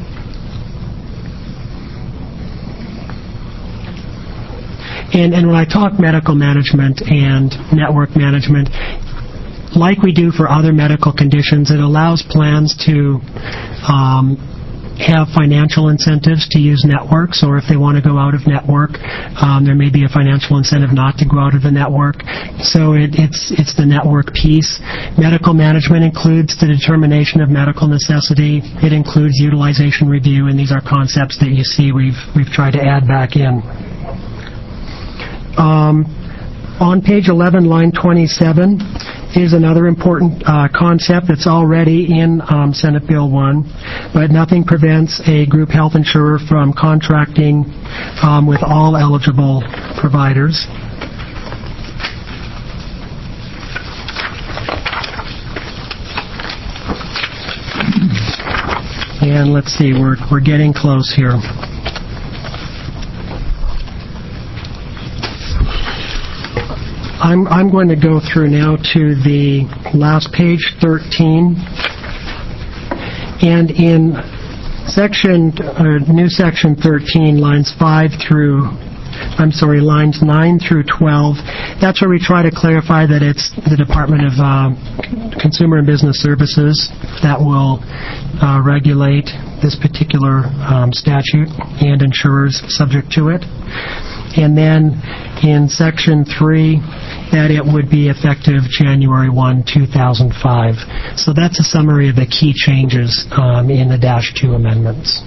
And, and when I talk medical management and network management, like we do for other medical conditions, it allows plans to um, have financial incentives to use networks, or if they want to go out of network, um, there may be a financial incentive not to go out of the network. So it, it's it's the network piece. Medical management includes the determination of medical necessity. It includes utilization review, and these are concepts that you see we've we've tried to add back in. Um, on page eleven, line twenty-seven, is another important uh, concept that's already in um, Senate Bill one, but nothing prevents a group health insurer from contracting um, with all eligible providers. And let's see, we're we're getting close here. I'm, I'm going to go through now to the last page, thirteen. And in section, uh, new section thirteen, lines five through, I'm sorry, lines nine through twelve, that's where we try to clarify that it's the Department of uh, Consumer and Business Services that will uh, regulate this particular um, statute and insurers subject to it. And then in section three, that it would be effective January first, two thousand five. So that's a summary of the key changes um, in the Dash two amendments.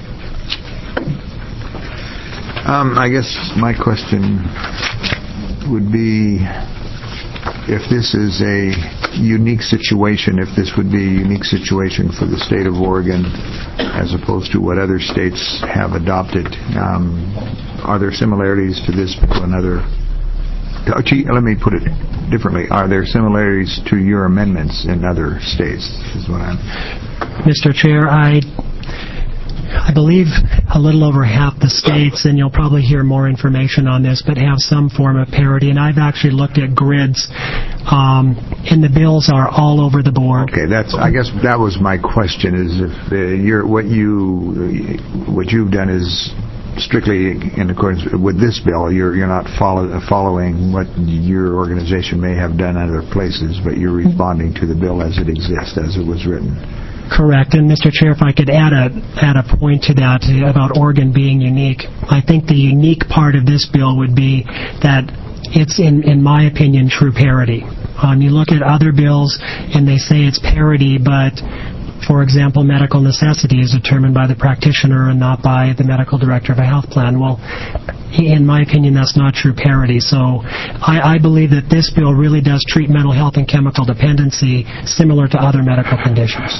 Um, I guess my question would be if this is a unique situation, if this would be a unique situation for the state of Oregon as opposed to what other states have adopted. Um, are there similarities to this bill and other... Let me put it differently. Are there similarities to your amendments in other states? Is what I'm... Mister Chair, I... I believe a little over half the states, and you'll probably hear more information on this, but have some form of parity. And I've actually looked at grids, um, and the bills are all over the board. Okay, that's. I guess that was my question. Is if uh, you're what you what you've done is strictly in accordance with this bill. You're you're not follow, following what your organization may have done in other places, but you're responding to the bill as it exists, as it was written. Correct. And Mister Chair, if I could add a add a point to that about Oregon being unique, I think the unique part of this bill would be that it's, in, in my opinion, true parity. Um, you look at other bills and they say it's parity, but, for example, medical necessity is determined by the practitioner and not by the medical director of a health plan. Well, in my opinion, that's not true parity. So I, I believe that this bill really does treat mental health and chemical dependency similar to other medical conditions.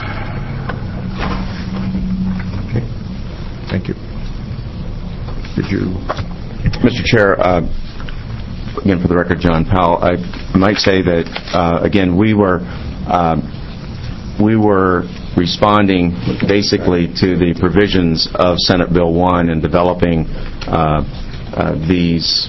Okay. Thank you. Did you... Mister Chair, uh, again, for the record, John Powell, I might say that, uh, again, we were... Uh, we were responding basically to the provisions of Senate Bill one and developing uh, uh, these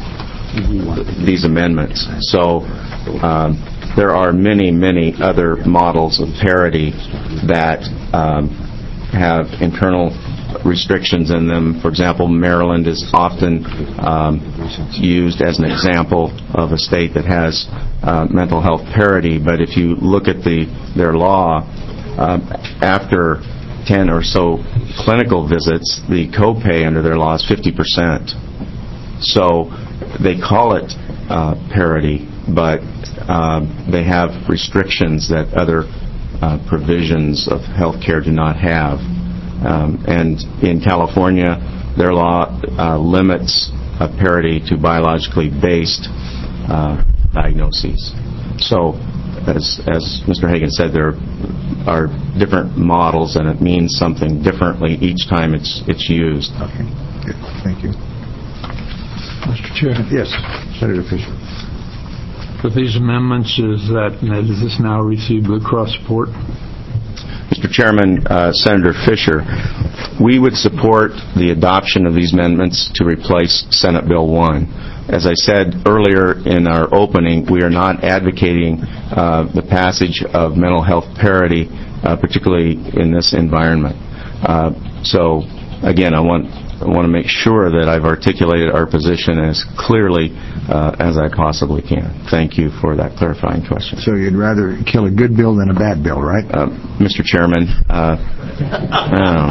these amendments. So um, there are many, many other models of parity that um, have internal restrictions in them. For example, Maryland is often um, used as an example of a state that has uh, mental health parity. But if you look at the their law, uh, after ten or so clinical visits, the copay under their law is fifty percent. So they call it uh, parity, but uh, they have restrictions that other uh, provisions of health care do not have. Um, and in California, their law uh, limits uh, parity to biologically based uh, diagnoses. So, as, as Mister Hagan said, there are different models, and it means something differently each time it's it's used. Okay. Good. Thank you. Mister Chair. Yes, Senator Fisher. For these amendments, is that does this now receive Blue Cross support? Mister Chairman, uh, Senator Fisher, we would support the adoption of these amendments to replace Senate Bill one. As I said earlier in our opening, we are not advocating uh, the passage of mental health parity, uh, particularly in this environment. Uh, so, again, I want I want to make sure that I've articulated our position as clearly uh, as I possibly can. Thank you for that clarifying question. So you'd rather kill a good bill than a bad bill, right? Uh, Mister Chairman, uh, I don't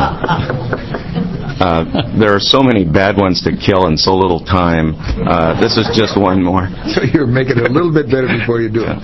know. Uh, there are so many bad ones to kill in so little time. Uh, this is just one more. So you're making it a little bit better before you do it.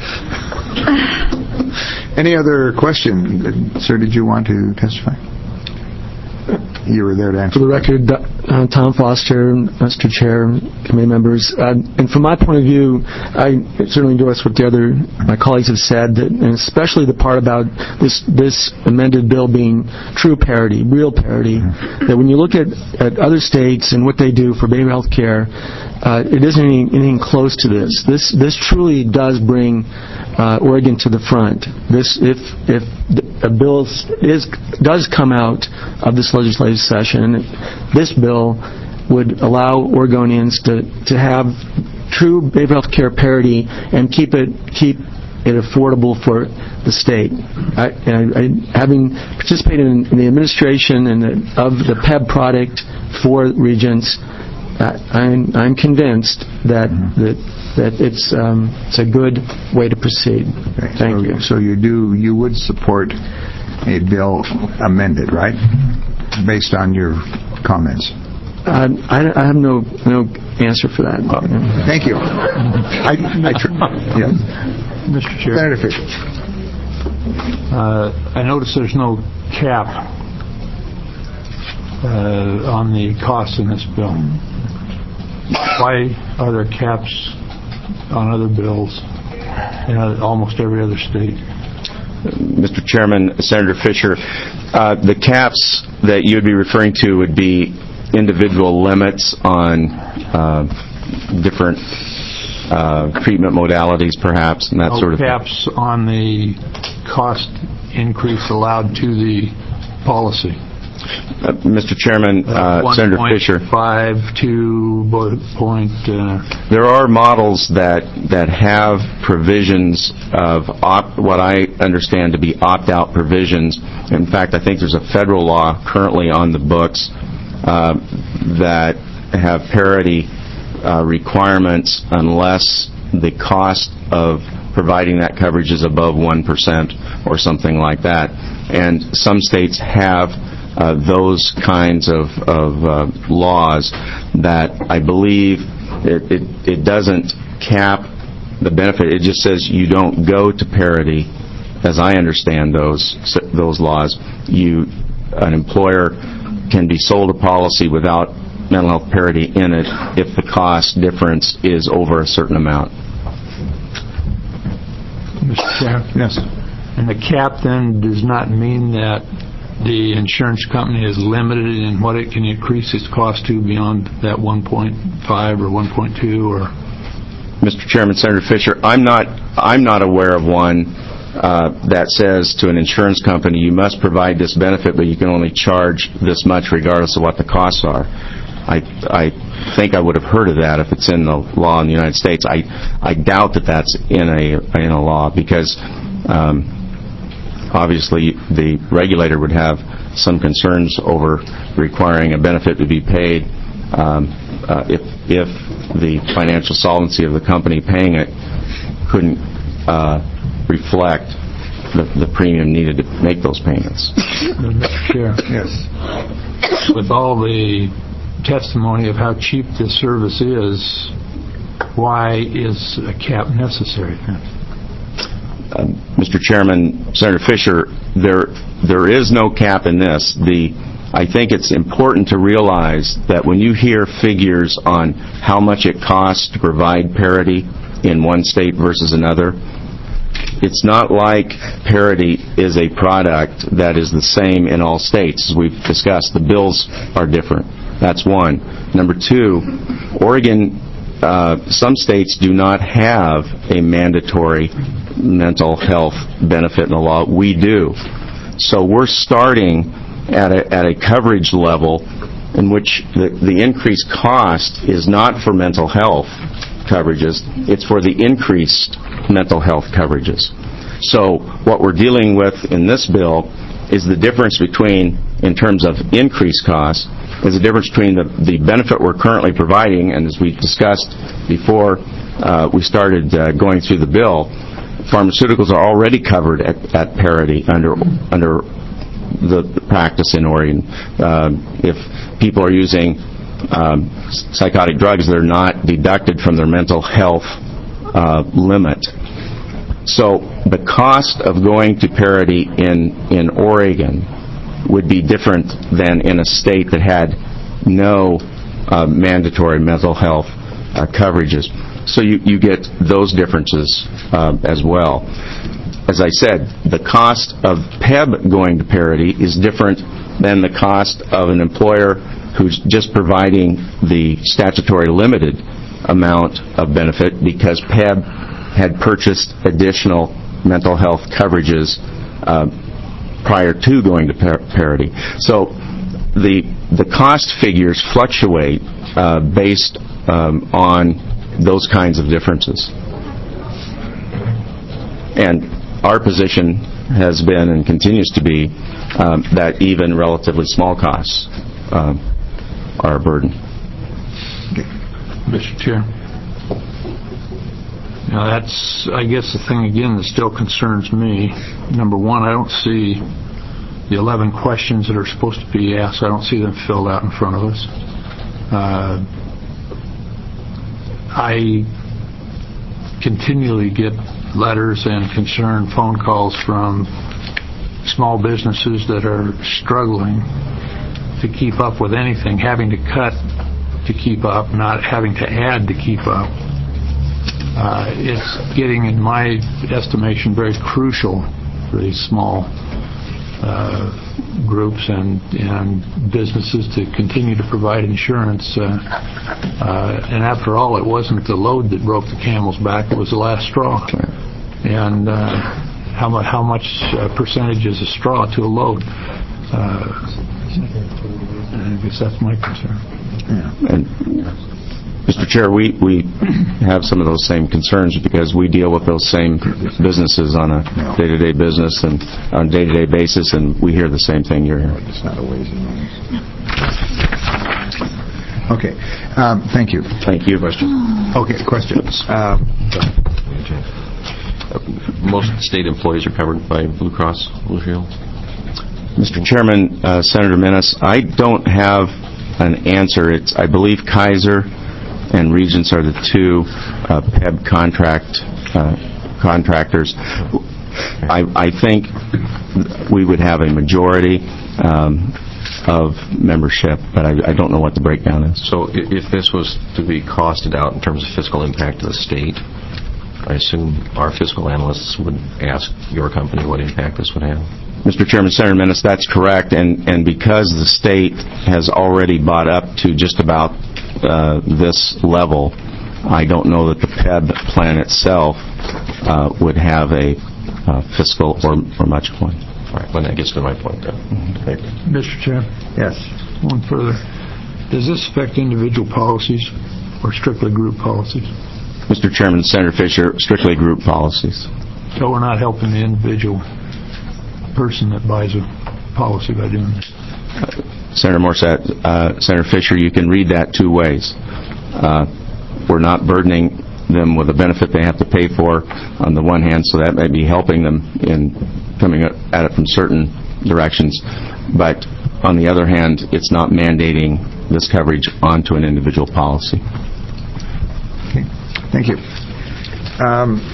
Any other question? Sir, did you want to testify? You were there to answer. For the record, uh, Tom Foster, Mister Chair, committee members, uh, and from my point of view, I certainly endorse what the other my colleagues have said, that, and especially the part about this this amended bill being true parity, real parity. Mm-hmm. That when you look at, at other states and what they do for baby health care, uh, it isn't anything, anything close to this. This this truly does bring uh, Oregon to the front. This if if a bill is does come out of this legislative session, this bill would allow Oregonians to, to have true behavioral health care parity and keep it keep it affordable for the state. I, I, I, having participated in, in the administration and the, of the P E B product for Regents, uh, I'm, I'm convinced that that, that it's um, it's a good way to proceed. Okay. Thank so, you. So you do you would support a bill amended, right? Based on your comments. Uh, I, I have no no answer for that. Uh, thank you. I, I tr- yeah. Mister Chair. Senator Fisher. Uh, I notice there's no cap uh, on the cost in this bill. Why are there caps on other bills in almost every other state? Mister Chairman, Senator Fisher, uh, the caps that you would be referring to would be individual limits on uh, different uh, treatment modalities, perhaps, and that no sort of caps on the cost increase allowed to the policy. Uh, Mister Chairman, uh, uh, Senator Fisher, five to point. Uh, there are models that that have provisions of opt, what I understand to be opt-out provisions. In fact, I think there's a federal law currently on the books uh, that have parity uh, requirements unless the cost of providing that coverage is above one percent or something like that. And some states have Uh, those kinds of, of uh, laws that I believe it, it, it doesn't cap the benefit. It just says you don't go to parity. As I understand those those laws, you an employer can be sold a policy without mental health parity in it if the cost difference is over a certain amount. Mister Chair? Yes. And the cap then does not mean that the insurance company is limited in what it can increase its cost to beyond that one point five or one point two, or Mister Chairman, Senator Fisher, I'm not I'm not aware of one uh, that says to an insurance company, you must provide this benefit, but you can only charge this much regardless of what the costs are. I I think I would have heard of that if it's in the law in the United States. I I doubt that that's in a in a law because. Um, Obviously, the regulator would have some concerns over requiring a benefit to be paid um, uh, if, if the financial solvency of the company paying it couldn't uh, reflect the, the premium needed to make those payments. Mister Chair. Yes. With all the testimony of how cheap this service is, why is a cap necessary? Uh, Mister Chairman, Senator Fisher, there there is no cap in this. The I think it's important to realize that when you hear figures on how much it costs to provide parity in one state versus another, it's not like parity is a product that is the same in all states. As we've discussed, the bills are different. That's one. Number two, Oregon, uh, some states do not have a mandatory mental health benefit in the law. We do. So we're starting at a, at a coverage level in which the, the increased cost is not for mental health coverages, it's for the increased mental health coverages. So what we're dealing with in this bill is the difference between, in terms of increased costs, is the difference between the, the benefit we're currently providing, and as we discussed before uh, we started uh, going through the bill, pharmaceuticals are already covered at, at parity under under the, the practice in Oregon. Uh, if people are using um, psychotic drugs, they're not deducted from their mental health uh, limit. So the cost of going to parity in, in Oregon would be different than in a state that had no uh, mandatory mental health uh, coverages. So you, you get those differences uh, as well. As I said, the cost of P E B going to parity is different than the cost of an employer who's just providing the statutory limited amount of benefit because P E B had purchased additional mental health coverages uh, prior to going to par- parity. So the the cost figures fluctuate uh, based um, on those kinds of differences. And our position has been and continues to be um, that even relatively small costs um, are a burden. Mister Chair. Now that's, I guess, the thing again that still concerns me. Number one, I don't see the eleven questions that are supposed to be asked. I don't see them filled out in front of us. Uh, I continually get letters and concerned phone calls from small businesses that are struggling to keep up with anything, having to cut to keep up, not having to add to keep up. Uh, it's getting, in my estimation, very crucial for these small uh, groups and, and businesses to continue to provide insurance. Uh, uh, and after all, it wasn't the load that broke the camel's back, it was the last straw. And uh, how, mu- how much uh, percentage is a straw to a load? Uh, I guess that's my concern. Yeah. And, Mister Chair, we, we have some of those same concerns because we deal with those same businesses on a day-to-day business and on a day-to-day basis, and we hear the same thing you're hearing. It's not a ways and means. Okay. Um, thank you. Thank you. Questions? Okay, questions. Um, Most state employees are covered by Blue Cross Blue Shield? Mister Chairman, uh, Senator Menace, I don't have an answer. It's, I believe, Kaiser and Regents are the two uh, P E B contract uh, contractors. I, I think we would have a majority um, of membership, but I, I don't know what the breakdown is. So if this was to be costed out in terms of fiscal impact to the state, I assume our fiscal analysts would ask your company what impact this would have. Mister Chairman, Senator Menace, that's correct, and, and because the state has already bought up to just about uh, this level, I don't know that the P E B plan itself uh, would have a uh, fiscal or, or much one. All right, when that gets to my point, then. Mm-hmm. Mister Chair? Yes. One further. Does this affect individual policies or strictly group policies? Mister Chairman, Senator Fisher, strictly group policies. So we're not helping the individual person that buys a policy by doing this? Uh, Senator Morset, uh, Senator Fisher, you can read that two ways. Uh, we're not burdening them with a benefit they have to pay for on the one hand, so that may be helping them in coming at it from certain directions. But on the other hand, it's not mandating this coverage onto an individual policy. Okay. Thank you. Um,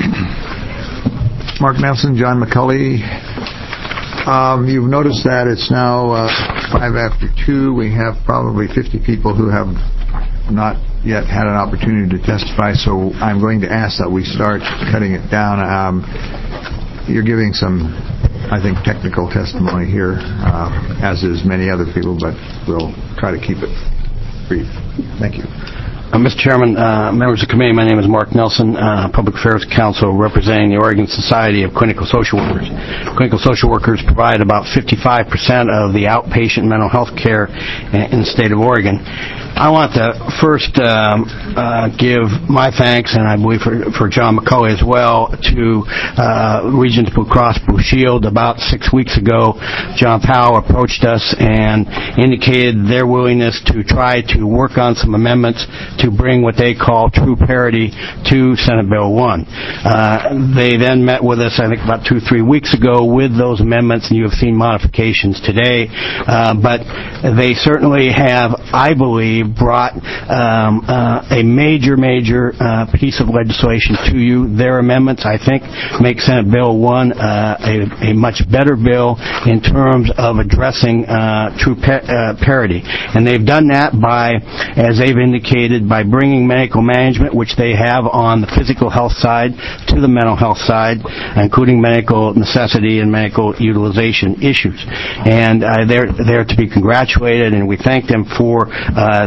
Mark Nelson, John McCulley. Um, you've noticed that it's now uh, five after two. We have probably fifty people who have not yet had an opportunity to testify, so I'm going to ask that we start cutting it down. Um, you're giving some, I think, technical testimony here, uh, as is many other people, but we'll try to keep it brief. Thank you. Uh, Mister Chairman, uh, members of the committee, my name is Mark Nelson, uh, Public Affairs Counsel representing the Oregon Society of Clinical Social Workers. Clinical social workers provide about fifty-five percent of the outpatient mental health care in the state of Oregon. I want to first um, uh, give my thanks, and I believe for, for John McCulley as well, to uh, Regents Blue Cross Blue Shield. About six weeks ago, John Powell approached us and indicated their willingness to try to work on some amendments to bring what they call true parity to Senate Bill one. Uh, they then met with us, I think, about two, three weeks ago with those amendments, and you have seen modifications today. Uh, but they certainly have, I believe, brought um, uh, a major, major uh, piece of legislation to you. Their amendments, I think, make Senate Bill one uh, a, a much better bill in terms of addressing uh, true pa- uh, parity. And they've done that by, as they've indicated, by bringing medical management, which they have on the physical health side, to the mental health side, including medical necessity and medical utilization issues. And uh, they're, they're to be congratulated, and we thank them for uh,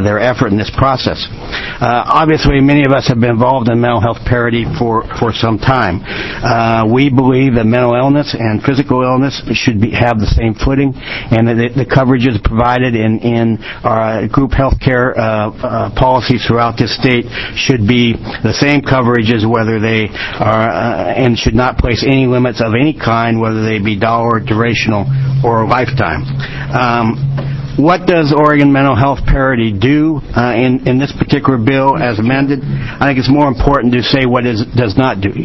their effort in this process. Uh, obviously, many of us have been involved in mental health parity for, for some time. Uh, we believe that mental illness and physical illness should be, have the same footing, and that the, the coverages provided in, in our group health care uh, uh, policies throughout this state should be the same coverages, whether they are, uh, and should not place any limits of any kind, whether they be dollar, durational, or lifetime. Um, What does Oregon mental health parity do uh, in, in this particular bill as amended? I think it's more important to say what it does not do.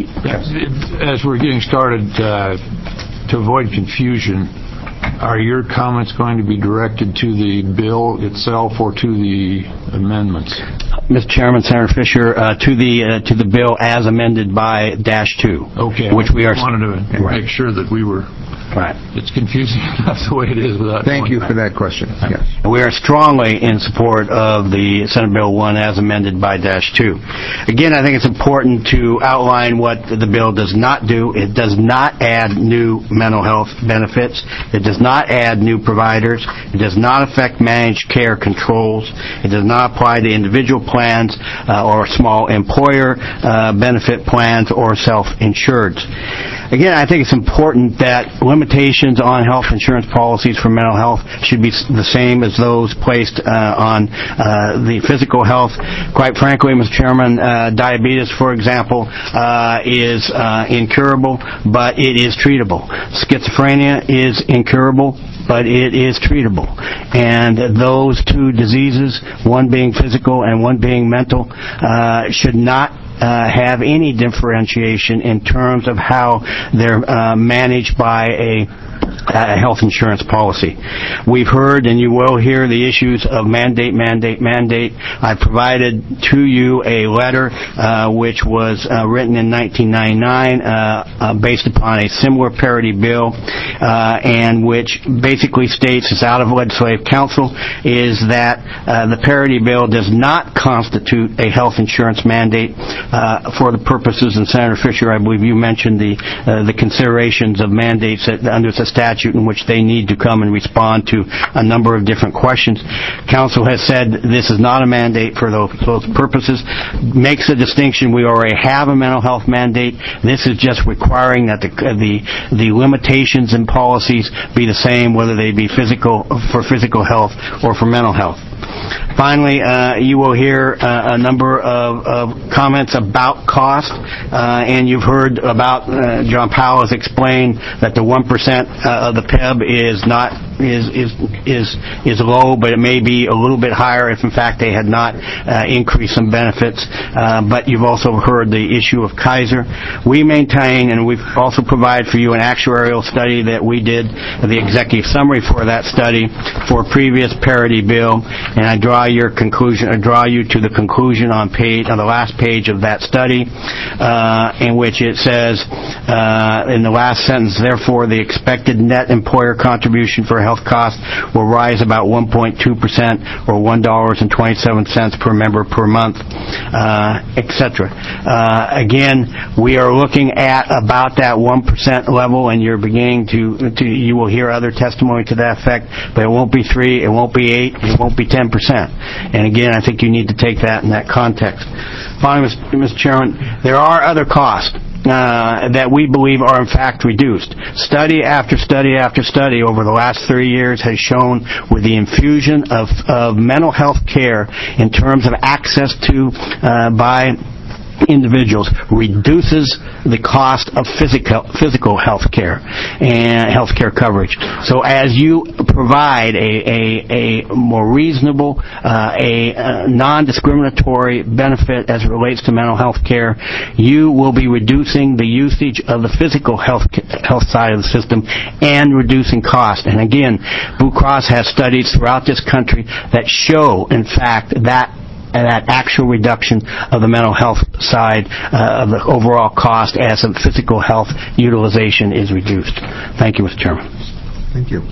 As we're getting started, uh, to avoid confusion, are your comments going to be directed to the bill itself or to the amendments? Mister Chairman, Senator Fisher, uh, to the uh, to the bill as amended by dash two. Okay. Which we are wanted to right. make sure that we were. Right. It's confusing enough the way it is without. Thank you for that question. Yes. We are strongly in support of the Senate Bill one as amended by dash two. Again, I think it's important to outline what the bill does not do. It does not add new mental health benefits. It does not add new providers. It does not affect managed care controls. It does not apply to individual plans uh, or small employer uh, benefit plans or self-insureds. Again, I think it's important that limitations on health insurance policies for mental health should be the same as those placed uh, on uh, the physical health. Quite frankly, Mister Chairman, uh, diabetes, for example, uh, is uh, incurable, but it is treatable. Schizophrenia is incurable, but it is treatable. And those two diseases, one being physical and one being mental, uh, should not Uh, have any differentiation in terms of how they're uh, managed by a Uh, health insurance policy. We've heard, and you will hear, the issues of mandate, mandate, mandate. I provided to you a letter uh, which was uh, written in nineteen ninety-nine uh, uh, based upon a similar parity bill uh, and which basically states, it's out of legislative council, is that uh, the parity bill does not constitute a health insurance mandate uh, for the purposes, and Senator Fisher, I believe you mentioned the uh, the considerations of mandates that, under the statute in which they need to come and respond to a number of different questions. Council has said this is not a mandate for those, those purposes. Makes a distinction. We already have a mental health mandate. This is just requiring that the the, the limitations and policies be the same, whether they be physical for physical health or for mental health. Finally, uh, you will hear uh, a number of, of comments about cost, uh, and you've heard about uh, John Powell has explained that the one percent uh, of the P E B is not is is is is low, but it may be a little bit higher if in fact they had not uh, increased some benefits. Uh, but you've also heard the issue of Kaiser. We maintain, and we've also provided for you an actuarial study that we did, the executive summary for that study for a previous parity bill. And I draw your conclusion, I draw you to the conclusion on page, on the last page of that study, uh, in which it says, uh, in the last sentence, therefore, the expected net employer contribution for health costs will rise about one point two percent or one dollar and twenty-seven cents per member per month, uh, et cetera. Uh, again, we are looking at about that one percent level, and you're beginning to, to, you will hear other testimony to that effect, but it won't be three, it won't be eight, it won't be ten percent. And again, I think you need to take that in that context. Finally, Mister Chairman, there are other costs uh, that we believe are in fact reduced. Study after study after study over the last thirty years has shown with the infusion of, of mental health care in terms of access to uh, by individuals reduces the cost of physical physical health care and health care coverage. So as you provide a, a, a more reasonable, uh, a, a non-discriminatory benefit as it relates to mental health care, you will be reducing the usage of the physical health health side of the system and reducing cost. And again, Blue Cross has studies throughout this country that show, in fact, that and that actual reduction of the mental health side uh, of the overall cost as the physical health utilization is reduced. Thank you, Mister Chairman. Thank you.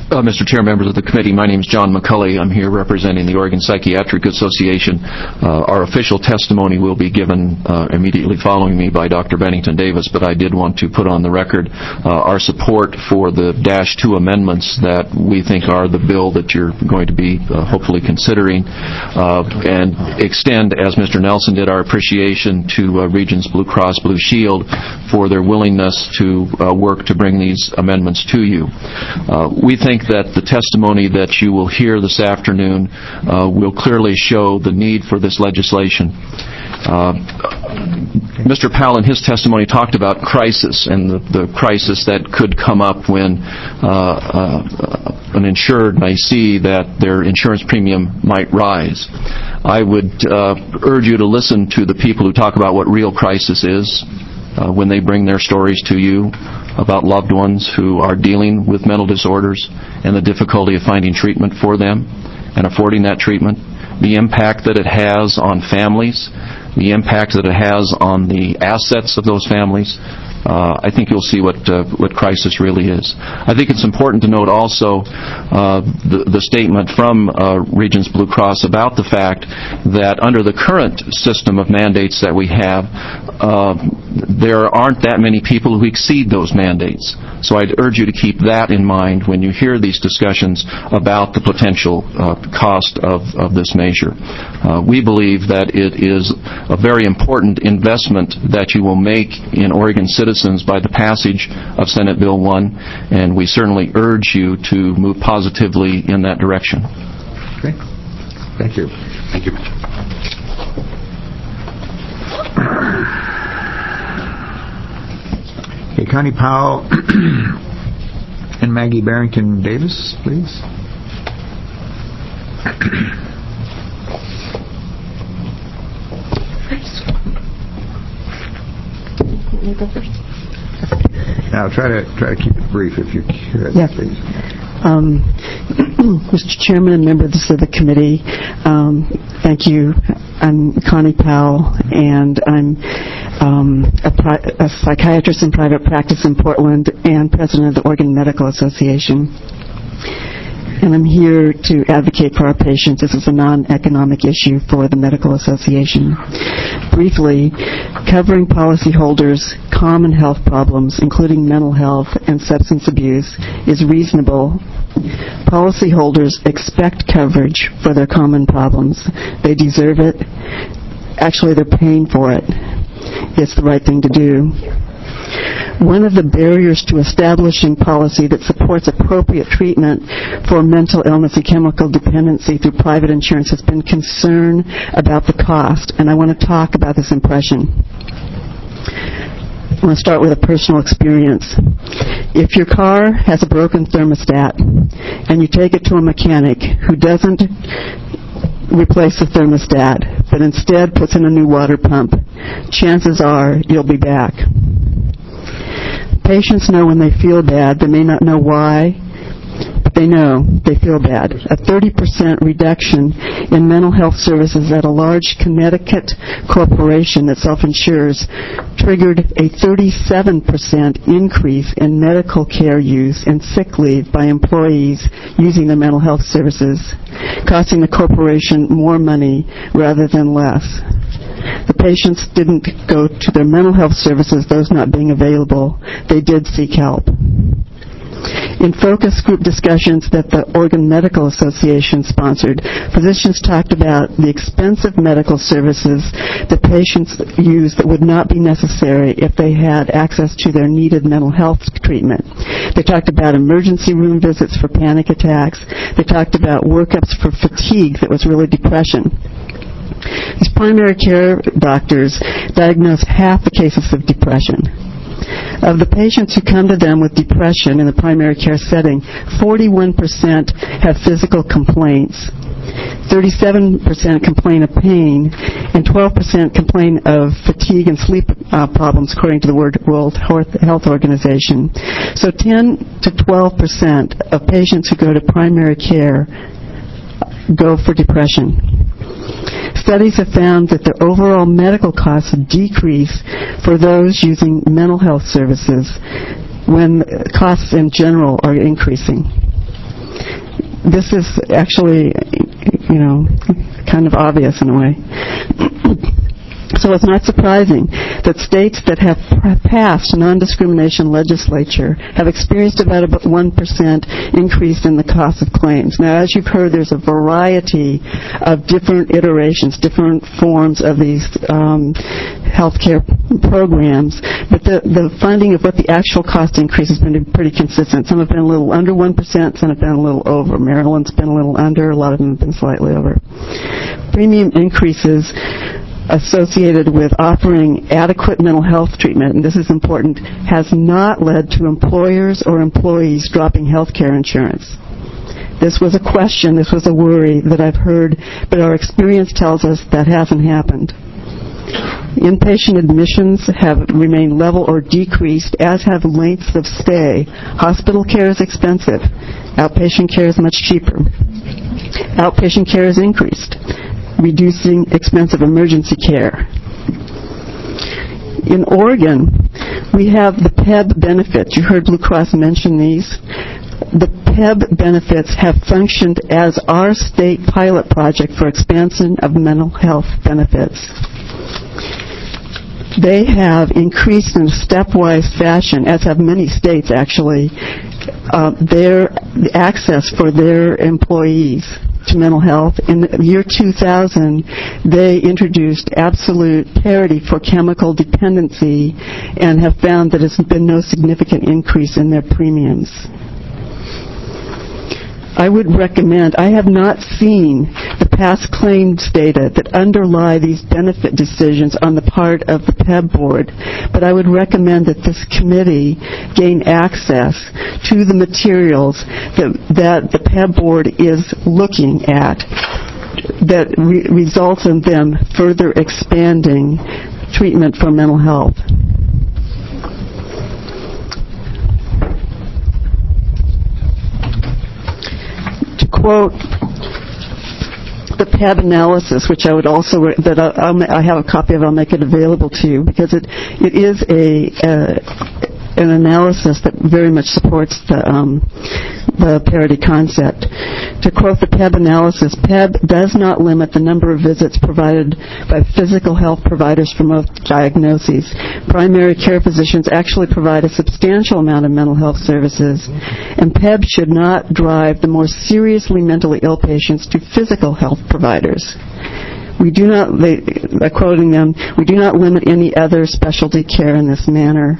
Uh, Mister Chair, members of the committee, my name is John McCulley. I'm here representing the Oregon Psychiatric Association. Uh, our official testimony will be given uh, immediately following me by Doctor Bennington Davis, but I did want to put on the record uh, our support for the Dash two amendments that we think are the bill that you're going to be uh, hopefully considering, uh, and extend, as Mister Nelson did, our appreciation to uh, Regions Blue Cross Blue Shield for their willingness to uh, work to bring these amendments to you. Uh, we think that the testimony that you will hear this afternoon uh, will clearly show the need for this legislation. Uh, Mister Powell in his testimony talked about crisis and the, the crisis that could come up when uh, uh, an insured may see that their insurance premium might rise. I would uh, urge you to listen to the people who talk about what real crisis is uh, when they bring their stories to you about loved ones who are dealing with mental disorders and the difficulty of finding treatment for them and affording that treatment, the impact that it has on families, the impact that it has on the assets of those families. Uh, I think you'll see what uh, what crisis really is. I think it's important to note also uh, the, the statement from uh, Regions Blue Cross about the fact that under the current system of mandates that we have, uh, there aren't that many people who exceed those mandates. So I'd urge you to keep that in mind when you hear these discussions about the potential uh, cost of, of this measure. Uh, we believe that it is a very important investment that you will make in Oregon citizens by the passage of Senate Bill one, and we certainly urge you to move positively in that direction. Okay. Thank you. Thank you. Okay, Connie Powell and Maggie Barrington Davis, please. Now try to try to keep it brief if you could, yeah. please. Um, Mister Chairman and members of the committee, um, thank you. I'm Connie Powell, and I'm um, a, pri- a psychiatrist in private practice in Portland and president of the Oregon Medical Association. And I'm here to advocate for our patients. This is a non-economic issue for the Medical Association. Briefly, covering policyholders' common health problems, including mental health and substance abuse, is reasonable. Policyholders expect coverage for their common problems. They deserve it. Actually, they're paying for it. It's the right thing to do. One of the barriers to establishing policy that supports appropriate treatment for mental illness and chemical dependency through private insurance has been concern about the cost, and I want to talk about this impression. I want to start with a personal experience. If your car has a broken thermostat and you take it to a mechanic who doesn't replace the thermostat but instead puts in a new water pump, chances are you'll be back. Patients know when they feel bad. They may not know why, but they know they feel bad. A thirty percent reduction in mental health services at a large Connecticut corporation that self-insures triggered a thirty-seven percent increase in medical care use and sick leave by employees using the mental health services, costing the corporation more money rather than less. The patients didn't go to their mental health services, those not being available. They did seek help. In focus group discussions that the Oregon Medical Association sponsored, physicians talked about the expensive medical services that patients use that would not be necessary if they had access to their needed mental health treatment. They talked about emergency room visits for panic attacks. They talked about workups for fatigue that was really depression. These primary care doctors diagnose half the cases of depression. Of the patients who come to them with depression in the primary care setting, forty-one percent have physical complaints, thirty-seven percent complain of pain, and twelve percent complain of fatigue and sleep uh, problems, according to the World Health Organization. So ten to twelve percent of patients who go to primary care go for depression. Studies have found that the overall medical costs decrease for those using mental health services when costs in general are increasing. this is actually, you know, kind of obvious in a way. So it's not surprising that states that have passed non-discrimination legislature have experienced about a one percent increase in the cost of claims. Now, as you've heard, there's a variety of different iterations, different forms of these um, healthcare programs, but the, the finding of what the actual cost increase has been pretty consistent. Some have been a little under one percent, some have been a little over. Maryland's been a little under, a lot of them have been slightly over. Premium increases associated with offering adequate mental health treatment, and this is important, has not led to employers or employees dropping health care insurance. This was a question, this was a worry that I've heard, but our experience tells us that hasn't happened. Inpatient admissions have remained level or decreased, as have lengths of stay. Hospital care is expensive. Outpatient care is much cheaper. Outpatient care is increased, reducing expensive emergency care. In Oregon, we have the P E B benefits. You heard Blue Cross mention these. The P E B benefits have functioned as our state pilot project for expansion of mental health benefits. They have increased in a stepwise fashion, as have many states actually, uh, their the access for their employees to mental health. In the year two thousand, they introduced absolute parity for chemical dependency and have found that there's been no significant increase in their premiums. I would recommend, I have not seen the past claims data that underlie these benefit decisions on the part of the P E B board, but I would recommend that this committee gain access to the materials that, that the P E B board is looking at that re- results in them further expanding treatment for mental health. To quote the P E B analysis, which I would also re- that I, I'll, I have a copy of, I'll make it available to you because it it is a uh, an analysis that very much supports the um, the parity concept. To quote the P E B analysis, P E B does not limit the number of visits provided by physical health providers for most diagnoses. Primary care physicians actually provide a substantial amount of mental health services, and P E B should not drive the more seriously mentally ill patients to physical health providers. We do not, they, by quoting them, we do not limit any other specialty care in this manner.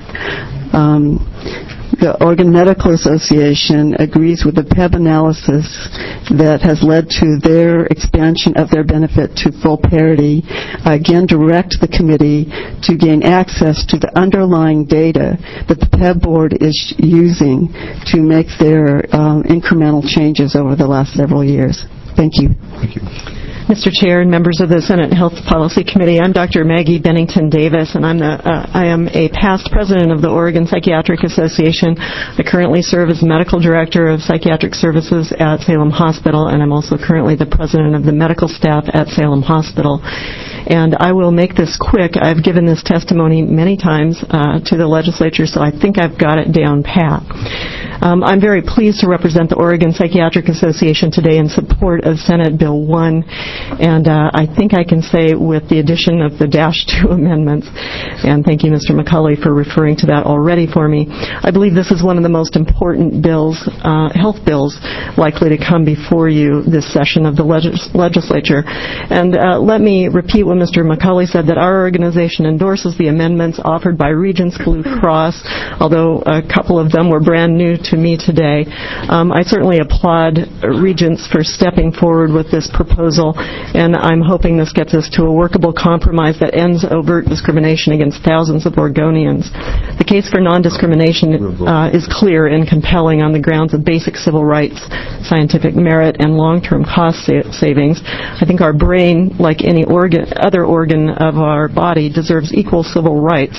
Um, the Oregon Medical Association agrees with the P E B analysis that has led to their expansion of their benefit to full parity. I again direct the committee to gain access to the underlying data that the P E B board is using to make their um, incremental changes over the last several years. Thank you. Thank you. Mister Chair and members of the Senate Health Policy Committee, I'm Doctor Maggie Bennington Davis, and I'm the, uh, I am a past president of the Oregon Psychiatric Association. I currently serve as medical director of psychiatric services at Salem Hospital, and I'm also currently the president of the medical staff at Salem Hospital. And I will make this quick. I've given this testimony many times uh, to the legislature, so I think I've got it down pat. Um, I'm very pleased to represent the Oregon Psychiatric Association today in support of Senate Bill one, and uh, I think I can say with the addition of the dash two amendments, and thank you, Mister McCulley, for referring to that already for me. I believe this is one of the most important bills, uh, health bills, likely to come before you this session of the legis- legislature. And uh, let me repeat what Mister McCulley said, that our organization endorses the amendments offered by Regents Blue Cross, although a couple of them were brand new to me today. Um, I certainly applaud Regents for stepping forward with this proposal, and I'm hoping this gets us to a workable compromise that ends overt discrimination against thousands of Oregonians. The case for non-discrimination uh, is clear and compelling on the grounds of basic civil rights, scientific merit, and long-term cost sa- savings. I think our brain, like any organ, other organ of our body, deserves equal civil rights.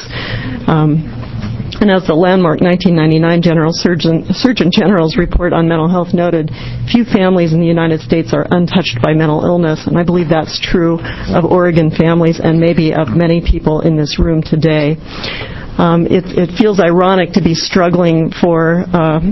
Um, And as the landmark nineteen ninety-nine General Surgeon, Surgeon General's report on mental health noted, few families in the United States are untouched by mental illness, and I believe that's true of Oregon families and maybe of many people in this room today. Um, it, it feels ironic to be struggling for uh,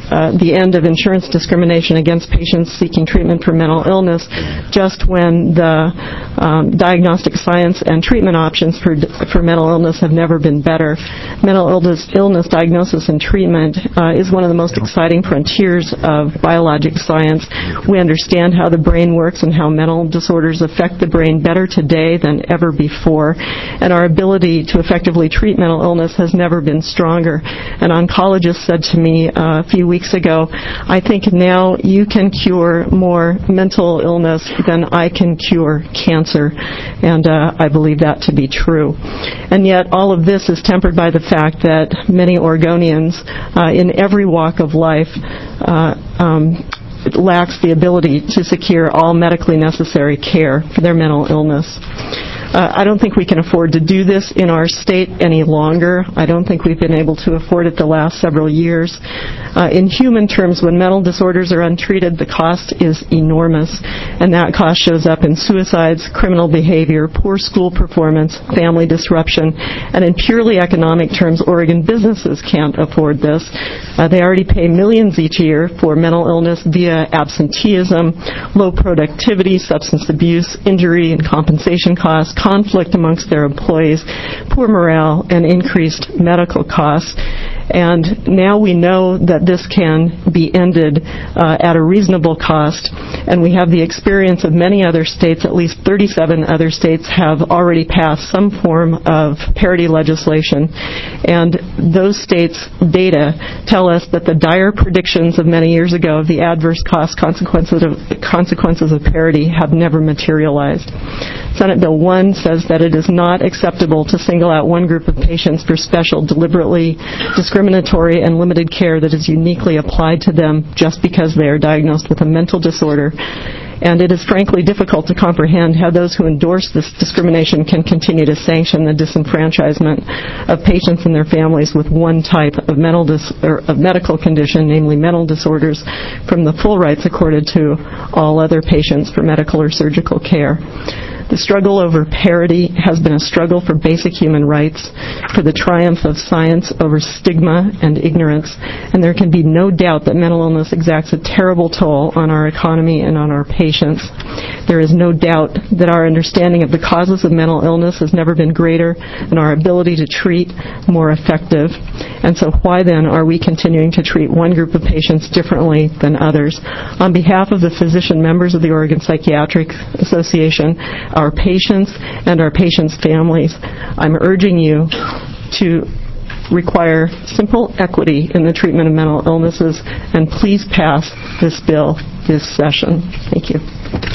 uh, the end of insurance discrimination against patients seeking treatment for mental illness just when the um, diagnostic science and treatment options for for mental illness have never been better. Mental illness, illness diagnosis and treatment uh, is one of the most exciting frontiers of biologic science. We understand how the brain works and how mental disorders affect the brain better today than ever before, and our ability to effectively treat mental illness has never been stronger. An oncologist said to me uh, a few weeks ago, I think now you can cure more mental illness than I can cure cancer, and uh, I believe that to be true. And yet all of this is tempered by the fact that many Oregonians uh, in every walk of life uh, um, lacks the ability to secure all medically necessary care for their mental illness. Uh, I don't think we can afford to do this in our state any longer. I don't think we've been able to afford it the last several years. Uh, in human terms, when mental disorders are untreated, the cost is enormous, and that cost shows up in suicides, criminal behavior, poor school performance, family disruption, and in purely economic terms, Oregon businesses can't afford this. Uh, they already pay millions each year for mental illness via absenteeism, low productivity, substance abuse, injury and compensation costs, conflict amongst their employees, poor morale, and increased medical costs. And now we know that this can be ended uh, at a reasonable cost, and we have the experience of many other states. At least thirty-seven other states have already passed some form of parity legislation, and those states' data tell us that the dire predictions of many years ago of the adverse cost consequences of, consequences of parity have never materialized. Senate Bill one says that it is not acceptable to single out one group of patients for special, deliberately discriminatory and limited care that is uniquely applied to them just because they are diagnosed with a mental disorder. And it is frankly difficult to comprehend how those who endorse this discrimination can continue to sanction the disenfranchisement of patients and their families with one type of mental dis- or of medical condition, namely mental disorders, from the full rights accorded to all other patients for medical or surgical care. The struggle over parity has been a struggle for basic human rights, for the triumph of science over stigma and ignorance, and there can be no doubt that mental illness exacts a terrible toll on our economy and on our patients. There is no doubt that our understanding of the causes of mental illness has never been greater and our ability to treat more effective. And so why then are we continuing to treat one group of patients differently than others? On behalf of the physician members of the Oregon Psychiatric Association, our patients, and our patients' families, I'm urging you to require simple equity in the treatment of mental illnesses, and please pass this bill this session. Thank you.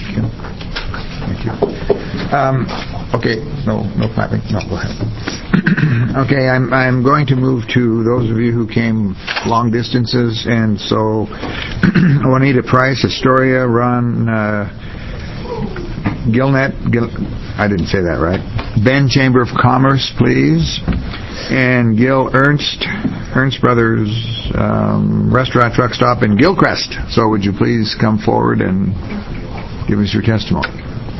Thank you. Um, okay, no, no clapping. No, go ahead. Okay, I'm I'm going to move to those of you who came long distances, and so Juanita Price, Astoria, Ron uh, Gilnet, Gil, I didn't say that right. Ben, Chamber of Commerce, please, and Gil Ernst, Ernst Brothers um, Restaurant Truck Stop in Gilcrest. So would you please come forward and give us your testimony?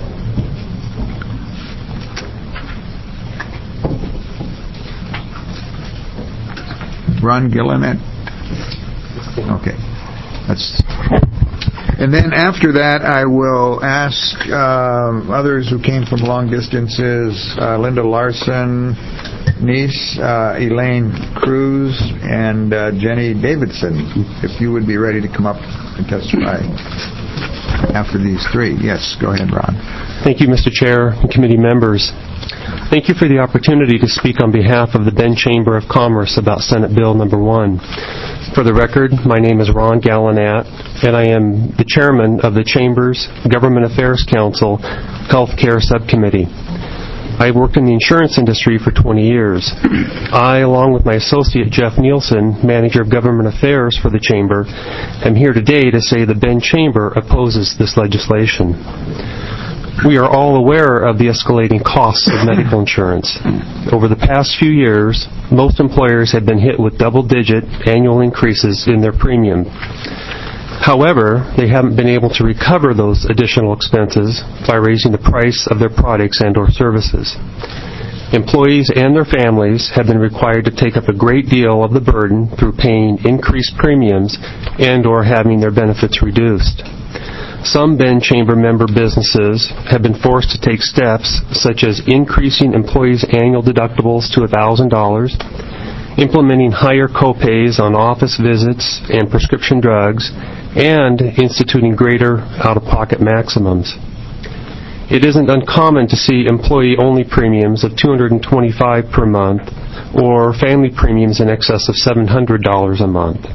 Ron Gillinet? Okay. That's... And then after that, I will ask uh, others who came from long distances, uh, Linda Larson, niece, uh, Elaine Cruz, and uh, Jenny Davidson, if you would be ready to come up and testify after these three. Yes, go ahead, Ron. Thank you, Mister Chair and committee members. Thank you for the opportunity to speak on behalf of the Bend Chamber of Commerce about Senate Bill Number one. For the record, my name is Ron Gallinat, and I am the chairman of the Chamber's Government Affairs Council Healthcare Subcommittee. I worked in the insurance industry for twenty years. I, along with my associate Jeff Nielsen, manager of government affairs for the Chamber, am here today to say the Bend Chamber opposes this legislation. We are all aware of the escalating costs of medical insurance. Over the past few years, most employers have been hit with double-digit annual increases in their premium. However, they haven't been able to recover those additional expenses by raising the price of their products and or services. Employees and their families have been required to take up a great deal of the burden through paying increased premiums and or having their benefits reduced. Some Ben Chamber member businesses have been forced to take steps such as increasing employees' annual deductibles to one thousand dollars, implementing higher copays on office visits and prescription drugs, and instituting greater out-of-pocket maximums. It isn't uncommon to see employee-only premiums of two hundred twenty-five dollars per month or family premiums in excess of seven hundred dollars a month.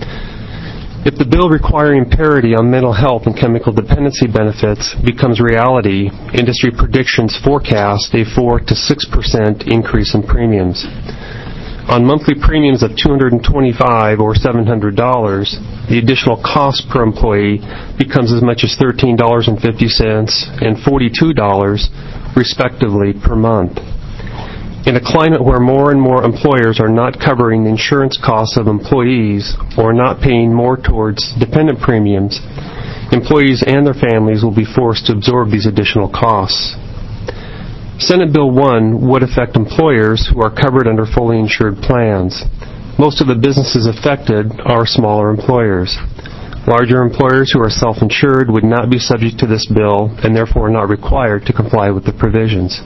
If the bill requiring parity on mental health and chemical dependency benefits becomes reality, industry predictions forecast a four to six percent increase in premiums. On monthly premiums of two hundred twenty-five dollars or seven hundred dollars, the additional cost per employee becomes as much as thirteen dollars and fifty cents and forty-two dollars, respectively, per month. In a climate where more and more employers are not covering the insurance costs of employees or not paying more towards dependent premiums, employees and their families will be forced to absorb these additional costs. Senate Bill one would affect employers who are covered under fully insured plans. Most of the businesses affected are smaller employers. Larger employers who are self-insured would not be subject to this bill and therefore not required to comply with the provisions.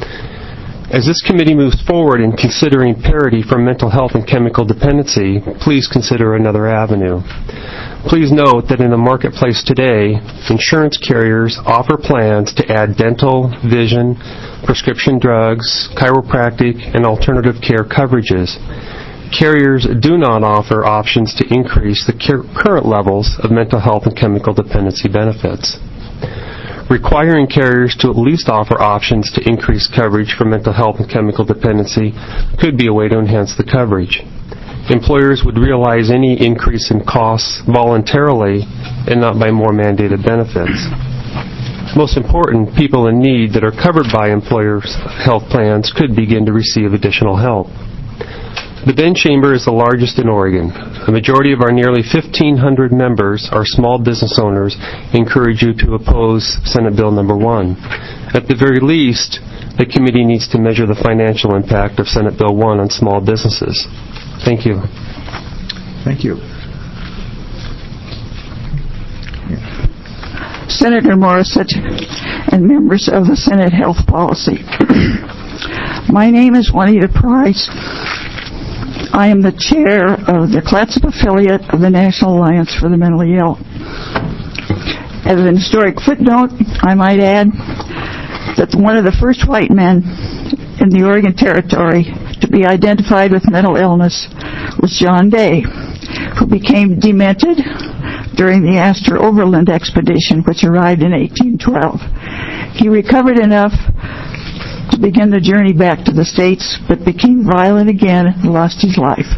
As this committee moves forward in considering parity for mental health and chemical dependency, please consider another avenue. Please note that in the marketplace today, insurance carriers offer plans to add dental, vision, prescription drugs, chiropractic, and alternative care coverages. Carriers do not offer options to increase the current levels of mental health and chemical dependency benefits. Requiring carriers to at least offer options to increase coverage for mental health and chemical dependency could be a way to enhance the coverage. Employers would realize any increase in costs voluntarily and not by more mandated benefits. Most important, people in need that are covered by employers' health plans could begin to receive additional help. The Ben Chamber is the largest in Oregon. A majority of our nearly fifteen hundred members are small business owners. Encourage you to oppose Senate Bill number one. At the very least, the committee needs to measure the financial impact of Senate Bill one on small businesses. Thank you. Thank you. Senator Morissette and members of the Senate Health Policy. My name is Juanita Price. I am the chair of the Clatsop affiliate of the National Alliance for the Mentally Ill. As an historic footnote, I might add that one of the first white men in the Oregon Territory to be identified with mental illness was John Day, who became demented during the Astor Overland expedition, which arrived in eighteen twelve. He recovered enough to begin the journey back to the States, but became violent again and lost his life.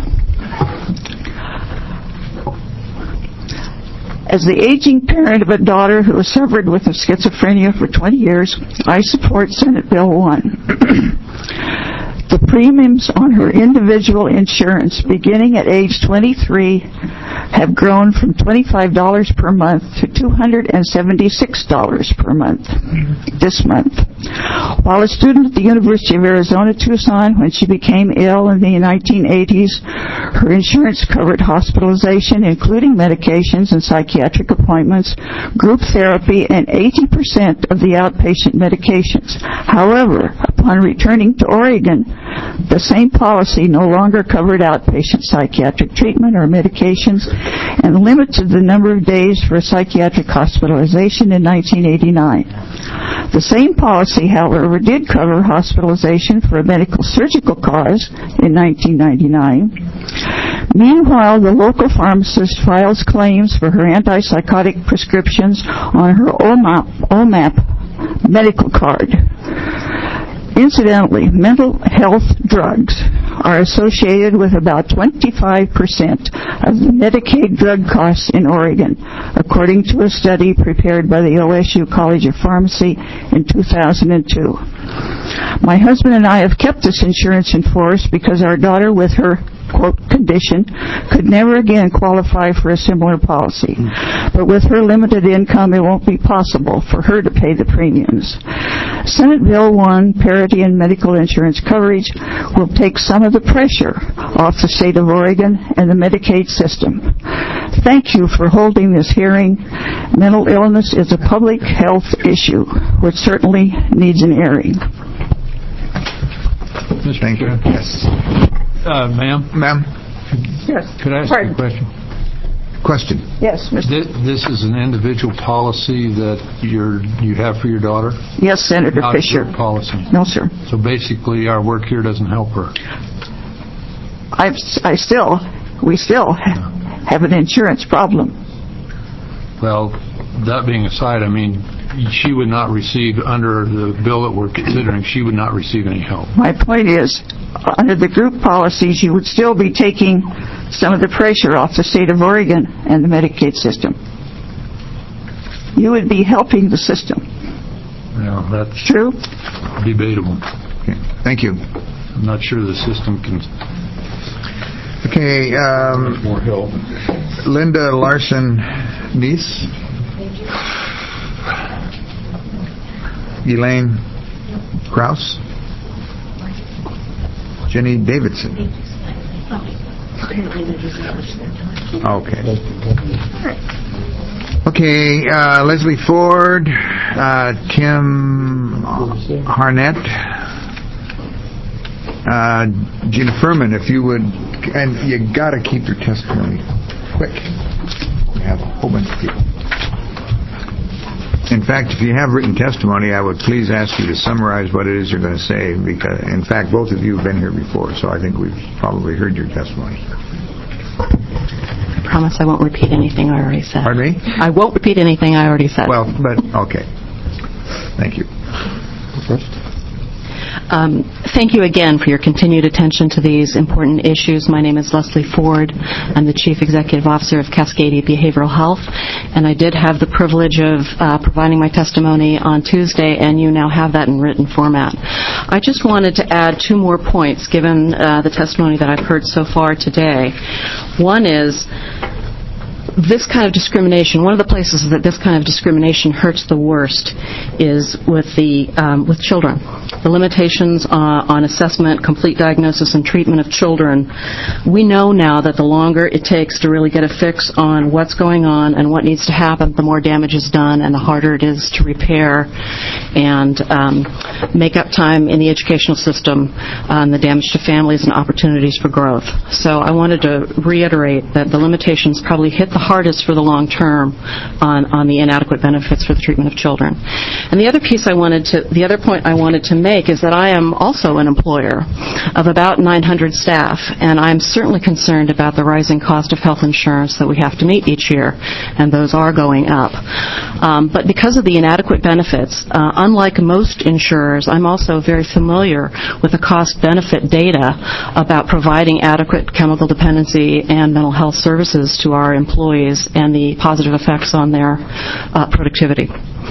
As the aging parent of a daughter who has suffered with schizophrenia for twenty years, I support Senate Bill one. The premiums on her individual insurance beginning at age twenty-three have grown from twenty-five dollars per month to two hundred seventy-six dollars per month this month. While a student at the University of Arizona Tucson, when she became ill in the nineteen eighties, her insurance covered hospitalization, including medications and psychiatric appointments, group therapy, and eighty percent of the outpatient medications. However, upon returning to Oregon, the same policy no longer covered outpatient psychiatric treatment or medications and limited the number of days for a psychiatric hospitalization in nineteen eighty-nine. The same policy, however, did cover hospitalization for a medical surgical cause in nineteen ninety-nine. Meanwhile, the local pharmacist files claims for her antipsychotic prescriptions on her O M A P, O M A P medical card. Incidentally, mental health drugs are associated with about twenty-five percent of the Medicaid drug costs in Oregon, according to a study prepared by the O S U College of Pharmacy in two thousand two. My husband and I have kept this insurance in force because our daughter, with her, quote, condition could never again qualify for a similar policy. But with her limited income, it won't be possible for her to pay the premiums. Senate Bill one, parity in medical insurance coverage, will take some of the pressure off the state of Oregon and the Medicaid system. Thank you for holding this hearing. Mental illness is a public health issue, which certainly needs an airing. Mister Thank you. Yes. Uh, ma'am? Ma'am? Yes. Could I ask Pardon. you a question? Question. Yes, Mister This, this is an individual policy that you're, you have for your daughter? Yes, Senator Not Fisher. a group policy? No, sir. So basically, our work here doesn't help her? I've, I still, we still have an insurance problem. Well, that being aside, I mean, she would not receive, under the bill that we're considering, she would not receive any help. My point is, under the group policies, you would still be taking some of the pressure off the state of Oregon and the Medicaid system. You would be helping the system. Well, that's true. Debatable. Okay. Thank you. I'm not sure the system can. Okay. Um, more help. Linda Larson Neese. Elaine Kraus. Jenny Davidson. Okay. Okay, uh, Leslie Ford, uh, Tim Harnett, uh, Gina Furman, if you would, and you got to keep your testimony quick. We have a whole bunch of people. In fact, if you have written testimony, I would please ask you to summarize what it is you're going to say, because, in fact, both of you have been here before, so I think we've probably heard your testimony. I promise I won't repeat anything I already said. Pardon me? I won't repeat anything I already said. Well, but, okay. Thank you. First. Um, thank you again for your continued attention to these important issues. My name is Leslie Ford. I'm the Chief Executive Officer of Cascadia Behavioral Health, and I did have the privilege of uh, providing my testimony on Tuesday, and you now have that in written format. I just wanted to add two more points, given uh, the testimony that I've heard so far today. One is, this kind of discrimination, one of the places that this kind of discrimination hurts the worst is with the um, with children. The limitations uh, on assessment, complete diagnosis, and treatment of children. We know now that the longer it takes to really get a fix on what's going on and what needs to happen, the more damage is done and the harder it is to repair and um, make up time in the educational system on the damage to families and opportunities for growth. So I wanted to reiterate that the limitations probably hit the hardest for the long term on, on the inadequate benefits for the treatment of children. And the other piece I wanted to, the other point I wanted to make is that I am also an employer of about nine hundred staff, and I'm certainly concerned about the rising cost of health insurance that we have to meet each year, and those are going up. Um, but because of the inadequate benefits, uh, unlike most insurers, I'm also very familiar with the cost-benefit data about providing adequate chemical dependency and mental health services to our employees and the positive effects on their uh, productivity.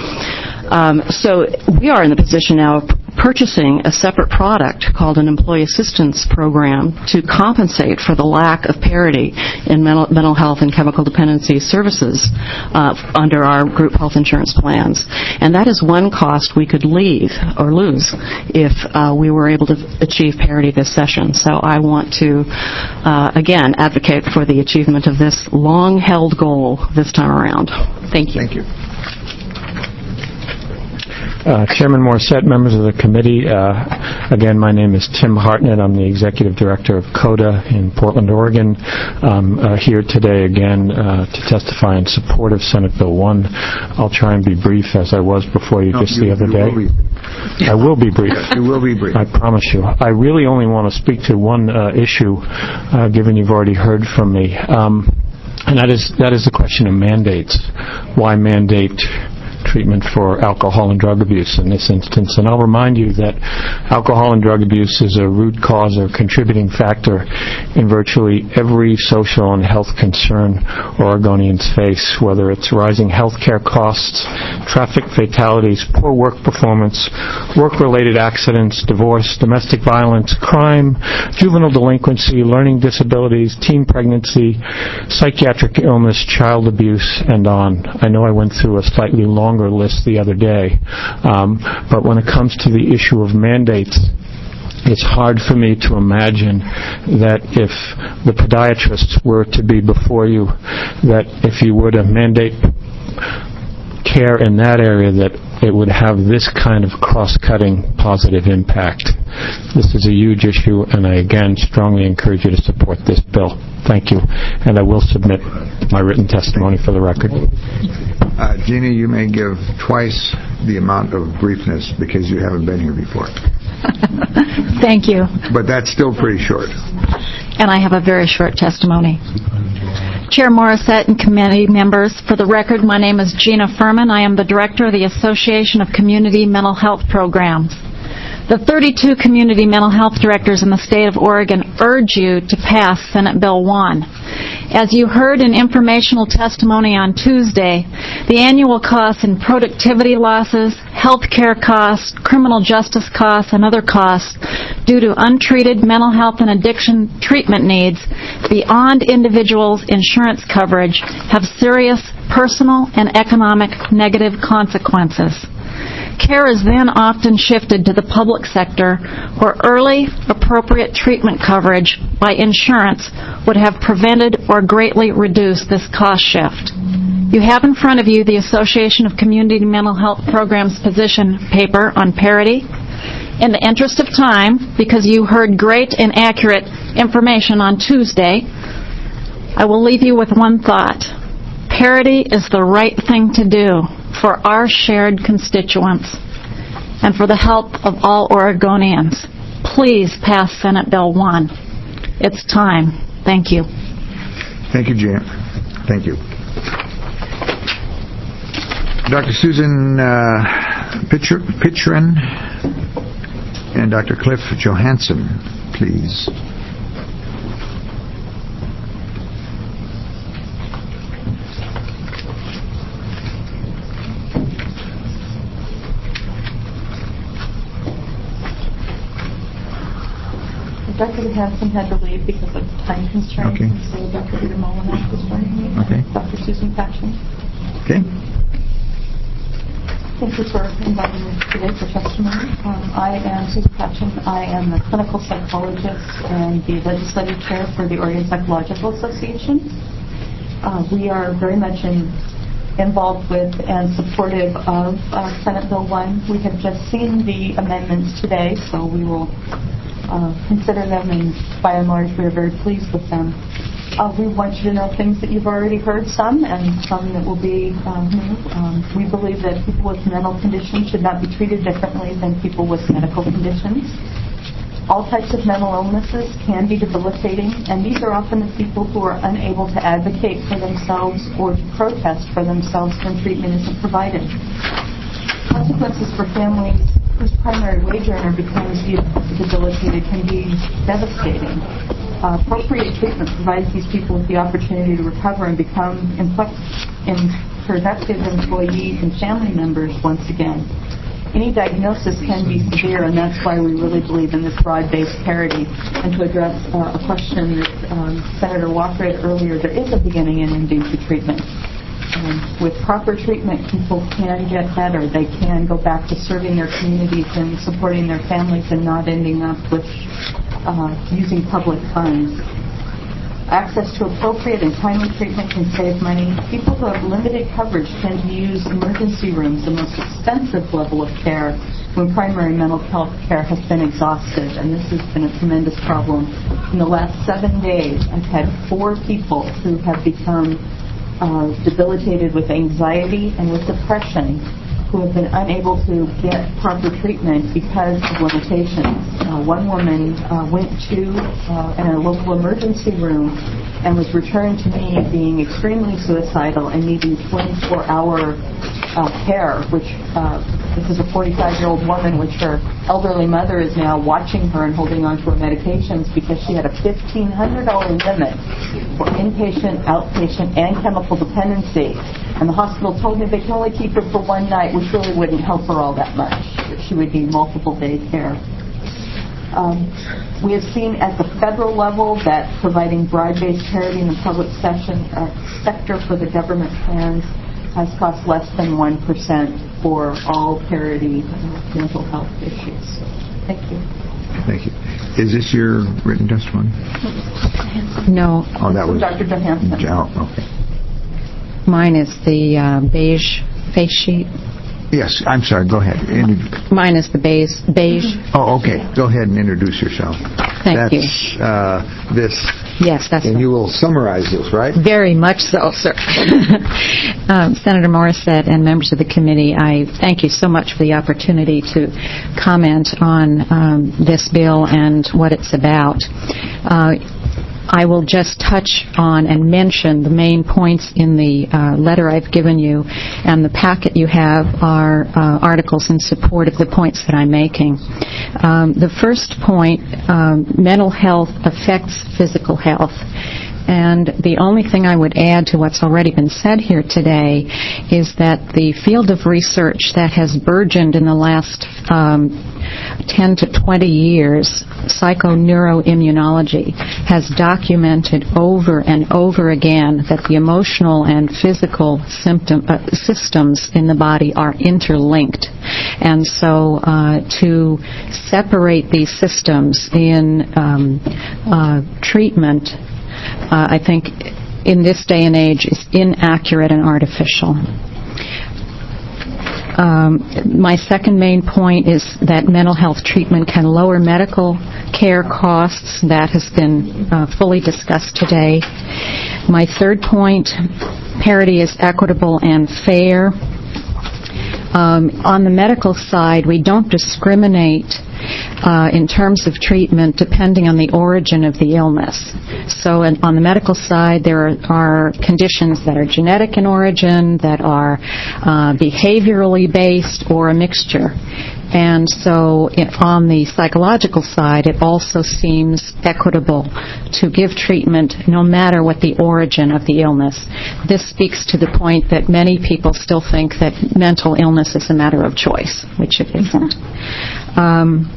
Um, so we are in the position now of purchasing a separate product called an employee assistance program to compensate for the lack of parity in mental, mental health and chemical dependency services uh, under our group health insurance plans. And that is one cost we could leave or lose if uh, we were able to achieve parity this session. So I want to, uh, again, advocate for the achievement of this long-held goal this time around. Thank you. Thank you. Uh, Chairman Morissette, members of the committee, uh, again, my name is Tim Hartnett. I'm the Executive Director of CODA in Portland, Oregon. I'm uh, here today again uh, to testify in support of Senate Bill one. I'll try and be brief as I was before you no, just you, the other you day. Will be. I will be brief. You will be brief. I promise you. I really only want to speak to one uh, issue, uh, given you've already heard from me. Um, and that is that is the question of mandates. Why mandate treatment for alcohol and drug abuse in this instance. And I'll remind you that alcohol and drug abuse is a root cause or contributing factor in virtually every social and health concern Oregonians face, whether it's rising health care costs, traffic fatalities, poor work performance, work-related accidents, divorce, domestic violence, crime, juvenile delinquency, learning disabilities, teen pregnancy, psychiatric illness, child abuse, and on. I know I went through a slightly longer list the other day, um, but when it comes to the issue of mandates, it's hard for me to imagine that if the podiatrists were to be before you, that if you were to mandate care in that area, that it would have this kind of cross-cutting positive impact. This is a huge issue, and I again strongly encourage you to support this bill. Thank you. And I will submit my written testimony for the record. Uh, Jeannie, you may give twice the amount of briefness because you haven't been here before. Thank you. But that's still pretty short. And I have a very short testimony. Chair Morissette and committee members, for the record, my name is Gina Furman. I am the director of the Association of Community Mental Health Programs. The thirty-two community mental health directors in the state of Oregon urge you to pass Senate Bill one. As you heard in informational testimony on Tuesday, the annual costs in productivity losses, health care costs, criminal justice costs, and other costs due to untreated mental health and addiction treatment needs beyond individuals' insurance coverage have serious personal and economic negative consequences. Care is then often shifted to the public sector, where early, appropriate treatment coverage by insurance would have prevented or greatly reduced this cost shift. You have in front of you the Association of Community Mental Health Programs position paper on parity. In the interest of time, because you heard great and accurate information on Tuesday, I will leave you with one thought. Parity is the right thing to do for our shared constituents and for the health of all Oregonians. Please pass Senate Bill one. It's time. Thank you. Thank you, Jan. Thank you. Doctor Susan uh, Pitcher, Pitchrin and Doctor Cliff Johansson, please. Doctor Johansson had to leave because of time constraints, okay. and so Doctor Peter Molinak was joining me. Okay. Doctor Susan Patchen. Okay. Thank you for inviting me today for testimony. Um, I am Susan Patchen. I am a clinical psychologist and the legislative chair for the Oregon Psychological Association. Uh, we are very much in, involved with and supportive of uh, Senate Bill one. We have just seen the amendments today, so we will Uh, consider them, and by and large we are very pleased with them. Uh, we want you to know things that you've already heard, some, and some that will be uh, new. Um, we believe that people with mental conditions should not be treated differently than people with medical conditions. All types of mental illnesses can be debilitating, and these are often the people who are unable to advocate for themselves or to protest for themselves when treatment isn't provided. Consequences for families whose primary wage earner becomes debilitated can be devastating. Uh, appropriate treatment provides these people with the opportunity to recover and become inflect- in productive employees and family members once again. Any diagnosis can be severe, and that's why we really believe in this broad-based parity. And to address uh, a question that um, Senator Walker had earlier, there is a beginning and ending to treatment. Um, with proper treatment, people can get better. They can go back to serving their communities and supporting their families and not ending up with uh, using public funds. Access to appropriate and timely treatment can save money. People who have limited coverage tend to use emergency rooms, the most expensive level of care, when primary mental health care has been exhausted, and this has been a tremendous problem. In the last seven days, I've had four people who have become Uh, debilitated with anxiety and with depression, who have been unable to get proper treatment because of limitations. Uh, one woman uh, went to uh, in a local emergency room and was returned to me being extremely suicidal and needing twenty-four hour uh, care, which uh, this is a forty-five-year-old woman, which her elderly mother is now watching her and holding on to her medications because she had a fifteen hundred dollars limit for inpatient, outpatient, and chemical dependency. And the hospital told me they can only keep her for one night, which really wouldn't help her all that much. She would need multiple day care. Um, we have seen at the federal level that providing broad-based parity in the public session, uh, sector for the government plans has cost less than one percent for all parity mental health issues. Thank you. Thank you. Is this your written testimony? No. Oh, that was Doctor Johansson. Oh, okay. Mine is the uh, beige face sheet. Yes, I'm sorry. Go ahead. Inter- Mine is the beige. beige. Oh, okay. Go ahead and introduce yourself. Thank that's, you. Uh, this. Yes, that's And right. you will summarize this, right? Very much so, sir. um, Senator Morissette and members of the committee, I thank you so much for the opportunity to comment on um, this bill and what it's about. Uh, I will just touch on and mention the main points in the uh, letter I've given you, and the packet you have are uh, articles in support of the points that I'm making. Um, the first point, um, mental health affects physical health. And the only thing I would add to what's already been said here today is that the field of research that has burgeoned in the last um, ten to twenty years, psychoneuroimmunology, has documented over and over again that the emotional and physical symptom, uh, systems in the body are interlinked. And so uh, to separate these systems in um, uh, treatment, Uh, I think in this day and age is inaccurate and artificial. Um, my second main point is that mental health treatment can lower medical care costs. That has been uh, fully discussed today. My third point, parity is equitable and fair. Um, on the medical side, we don't discriminate uh, in terms of treatment depending on the origin of the illness. So in, on the medical side, there are, are conditions that are genetic in origin, that are uh, behaviorally based, or a mixture. And so it, on the psychological side, it also seems equitable to give treatment no matter what the origin of the illness. This speaks to the point that many people still think that mental illness is a matter of choice, which it isn't. Um,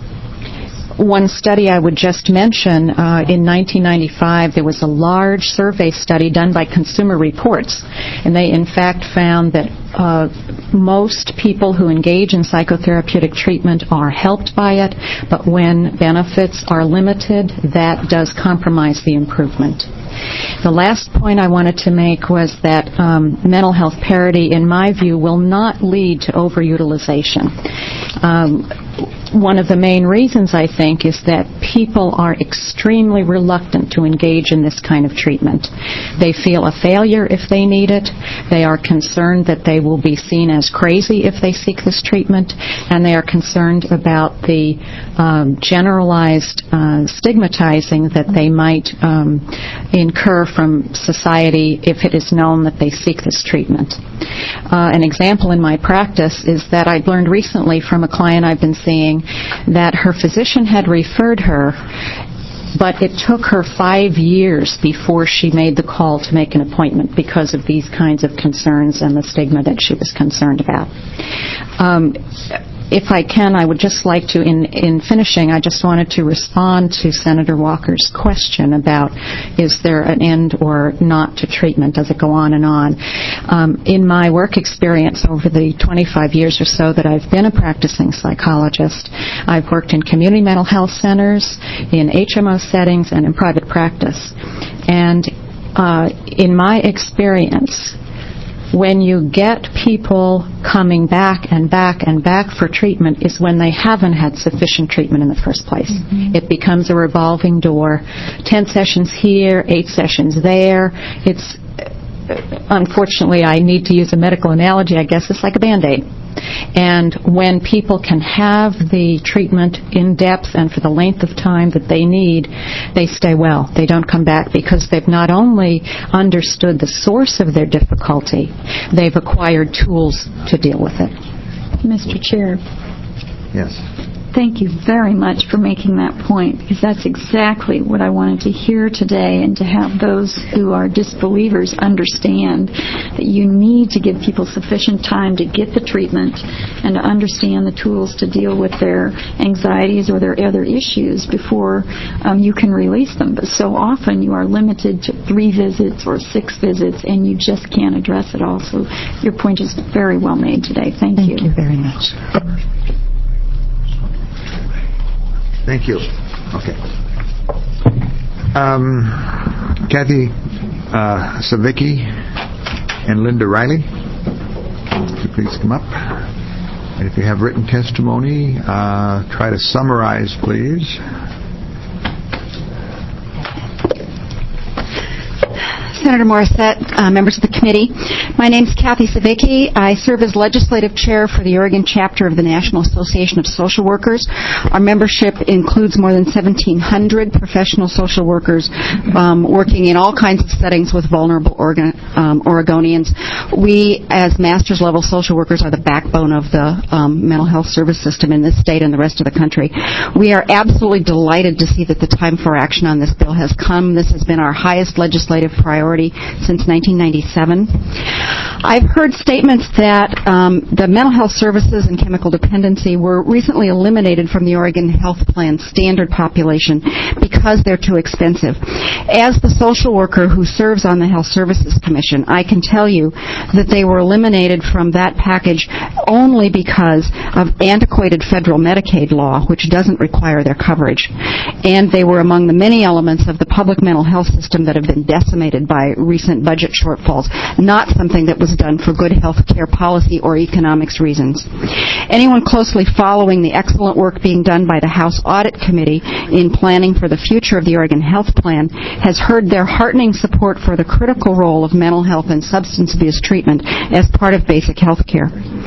One study I would just mention, uh, in nineteen ninety-five, there was a large survey study done by Consumer Reports, and they in fact found that uh, most people who engage in psychotherapeutic treatment are helped by it, but when benefits are limited, that does compromise the improvement. The last point I wanted to make was that um, mental health parity, in my view, will not lead to overutilization. Um, One of the main reasons, I think, is that people are extremely reluctant to engage in this kind of treatment. They feel a failure if they need it. They are concerned that they will be seen as crazy if they seek this treatment. And they are concerned about the um, generalized uh, stigmatizing that they might um, incur from society if it is known that they seek this treatment. Uh, an example in my practice is that I learned recently from a client I've been seeing that her physician had referred her, but it took her five years before she made the call to make an appointment because of these kinds of concerns and the stigma that she was concerned about. Um, If I can, I would just like to, in, in finishing, I just wanted to respond to Senator Walker's question about is there an end or not to treatment? Does it go on and on? Um, in my work experience over the twenty-five years or so that I've been a practicing psychologist, I've worked in community mental health centers, in H M O settings, and in private practice. And uh, in my experience, when you get people coming back and back and back for treatment is when they haven't had sufficient treatment in the first place. Mm-hmm. It becomes a revolving door. Ten sessions here, eight sessions there. It's, unfortunately, I need to use a medical analogy, I guess it's like a Band-Aid. And when people can have the treatment in depth and for the length of time that they need, they stay well. They don't come back because they've not only understood the source of their difficulty, they've acquired tools to deal with it. Mister Chair. Yes. Thank you very much for making that point, because that's exactly what I wanted to hear today, and to have those who are disbelievers understand that you need to give people sufficient time to get the treatment and to understand the tools to deal with their anxieties or their other issues before um, you can release them. But so often you are limited to three visits or six visits, and you just can't address it all. So your point is very well made today. Thank, Thank you. Thank you very much. Thank you. Okay. Um, Kathy uh, Savicki and Linda Riley, would you please come up? And if you have written testimony, uh, try to summarize, please. Senator Morissette, uh, members of the committee. My name is Kathy Savicki. I serve as legislative chair for the Oregon chapter of the National Association of Social Workers. Our membership includes more than seventeen hundred professional social workers um, working in all kinds of settings with vulnerable Oregon, um, Oregonians. We, as master's level social workers, are the backbone of the um, mental health service system in this state and the rest of the country. We are absolutely delighted to see that the time for action on this bill has come. This has been our highest legislative priority since nineteen ninety-seven. I've heard statements that um, the mental health services and chemical dependency were recently eliminated from the Oregon Health Plan standard population because they're too expensive. As the social worker who serves on the Health Services Commission, I can tell you that they were eliminated from that package only because of antiquated federal Medicaid law, which doesn't require their coverage. And they were among the many elements of the public mental health system that have been decimated by recent budget shortfalls, not something that was done for good health care policy or economics reasons. Anyone closely following the excellent work being done by the House Audit Committee in planning for the future of the Oregon Health Plan has heard their heartening support for the critical role of mental health and substance abuse treatment as part of basic health care.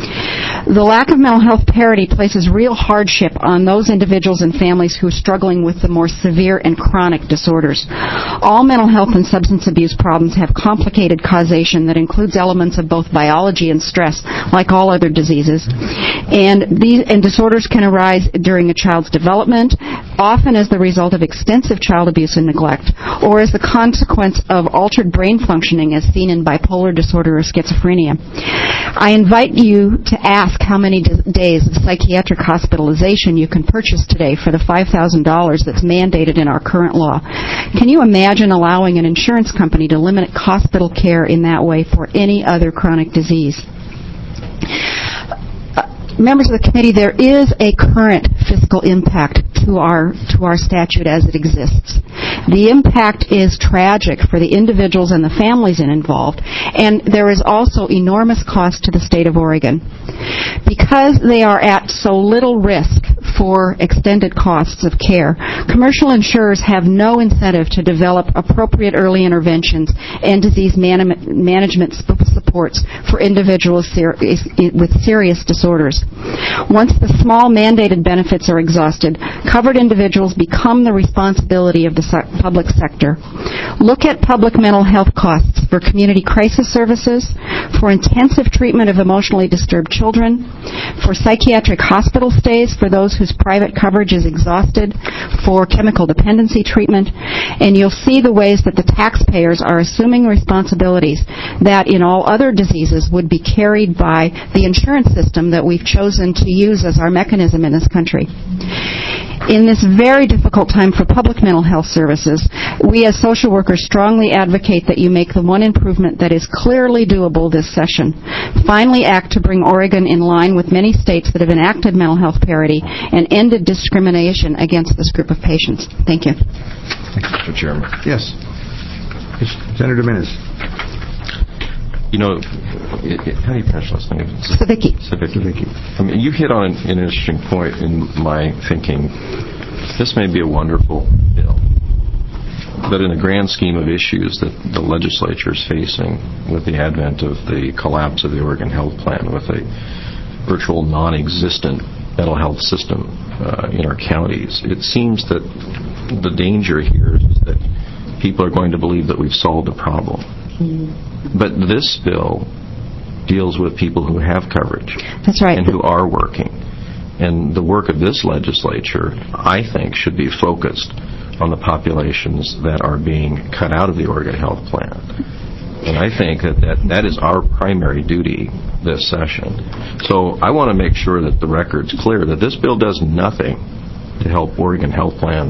The lack of mental health parity places real hardship on those individuals and families who are struggling with the more severe and chronic disorders. All mental health and substance abuse problems have complicated causation that includes elements of both biology and stress, like all other diseases. And these and disorders can arise during a child's development, often as the result of extensive child abuse and neglect, or as the consequence of altered brain functioning as seen in bipolar disorder or schizophrenia. I invite you to ask how many d- days of psychiatric hospitalization you can purchase today for the five thousand dollars that's mandated in our current law. Can you imagine allowing an insurance company to limit hospital care in that way for any other chronic disease? Members of the committee, there is a current fiscal impact to our to our statute as it exists. The impact is tragic for the individuals and the families involved, and there is also enormous cost to the state of Oregon. Because they are at so little risk for extended costs of care, commercial insurers have no incentive to develop appropriate early interventions and disease man- management sp- supports for individuals ser- with serious disorders. Once the small mandated benefits are exhausted, covered individuals become the responsibility of the se- public sector. Look at public mental health costs for community crisis services, for intensive treatment of emotionally disturbed children, for psychiatric hospital stays for those whose private coverage is exhausted, for chemical dependency treatment, and you'll see the ways that the taxpayers are assuming responsibilities that in all other diseases would be carried by the insurance system that we've chosen to use as our mechanism in this country. In this very difficult time for public mental health services, we as social workers strongly advocate that you make the one improvement that is clearly doable this session. Finally act to bring Oregon in line with many states that have enacted mental health parity and ended discrimination against this group of patients. Thank you. Thank you, Mister Chairman. Yes. Senator Minnis. You know, it, it, how do you pronounce last name? Savicki. Savicki. I mean, you hit on an, an interesting point in my thinking. This may be a wonderful bill, but in the grand scheme of issues that the legislature is facing with the advent of the collapse of the Oregon Health Plan, with a virtual non-existent mental health system uh, in our counties. It seems that the danger here is that people are going to believe that we've solved the problem. Mm-hmm. But this bill deals with people who have coverage. That's right. And who are working. And the work of this legislature, I think, should be focused on the populations that are being cut out of the Oregon Health Plan. And I think that that, that is our primary duty this session. So I want to make sure that the record's clear that this bill does nothing to help Oregon Health Plan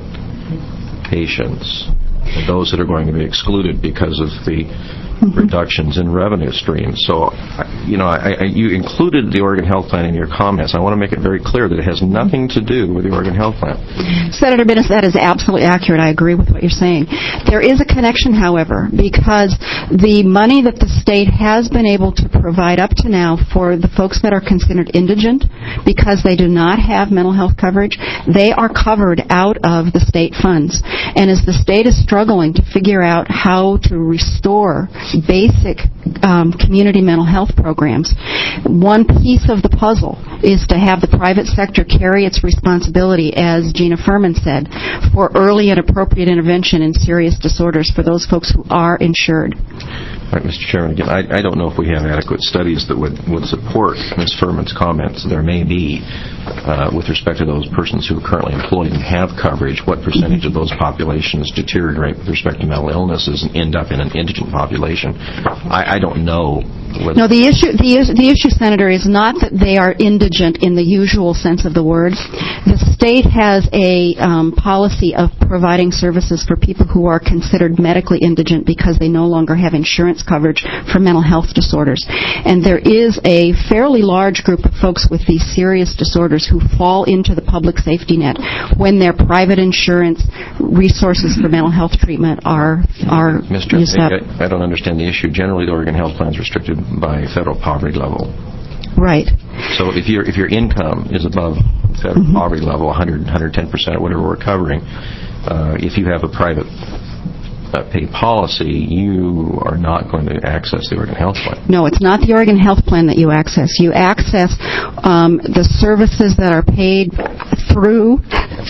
patients, and those that are going to be excluded because of the reductions in revenue streams. So, you know, I, I, you included the Oregon Health Plan in your comments. I want to make it very clear that it has nothing to do with the Oregon Health Plan. Senator Binnis, that is absolutely accurate. I agree with what you're saying. There is a connection, however, because the money that the state has been able to provide up to now for the folks that are considered indigent because they do not have mental health coverage, they are covered out of the state funds. And as the state is struggling to figure out how to restore basic um, community mental health programs, one piece of the puzzle is to have the private sector carry its responsibility, as Gina Furman said, for early and appropriate intervention in serious disorders for those folks who are insured. All right, Mister Chairman, again, I, I don't know if we have adequate studies that would, would support Miz Furman's comments. There may be, uh, with respect to those persons who are currently employed and have coverage, what percentage of those populations deteriorate with respect to mental illnesses and end up in an indigent population. I, I don't know. No, the issue, the, the issue, Senator, is not that they are indigent in the usual sense of the word. The state has a um, policy of providing services for people who are considered medically indigent because they no longer have insurance coverage for mental health disorders. And there is a fairly large group of folks with these serious disorders who fall into the public safety net when their private insurance resources for mental health treatment are, are Mister used up. I, I don't understand the issue. Generally, the Oregon Health Plan is restricted by federal poverty level. Right. So if your if your income is above federal mm-hmm. poverty level, one hundred, one hundred ten percent or whatever we're covering, uh, if you have a private uh, pay policy, you are not going to access the Oregon Health Plan. No, it's not the Oregon Health Plan that you access. You access um, the services that are paid through,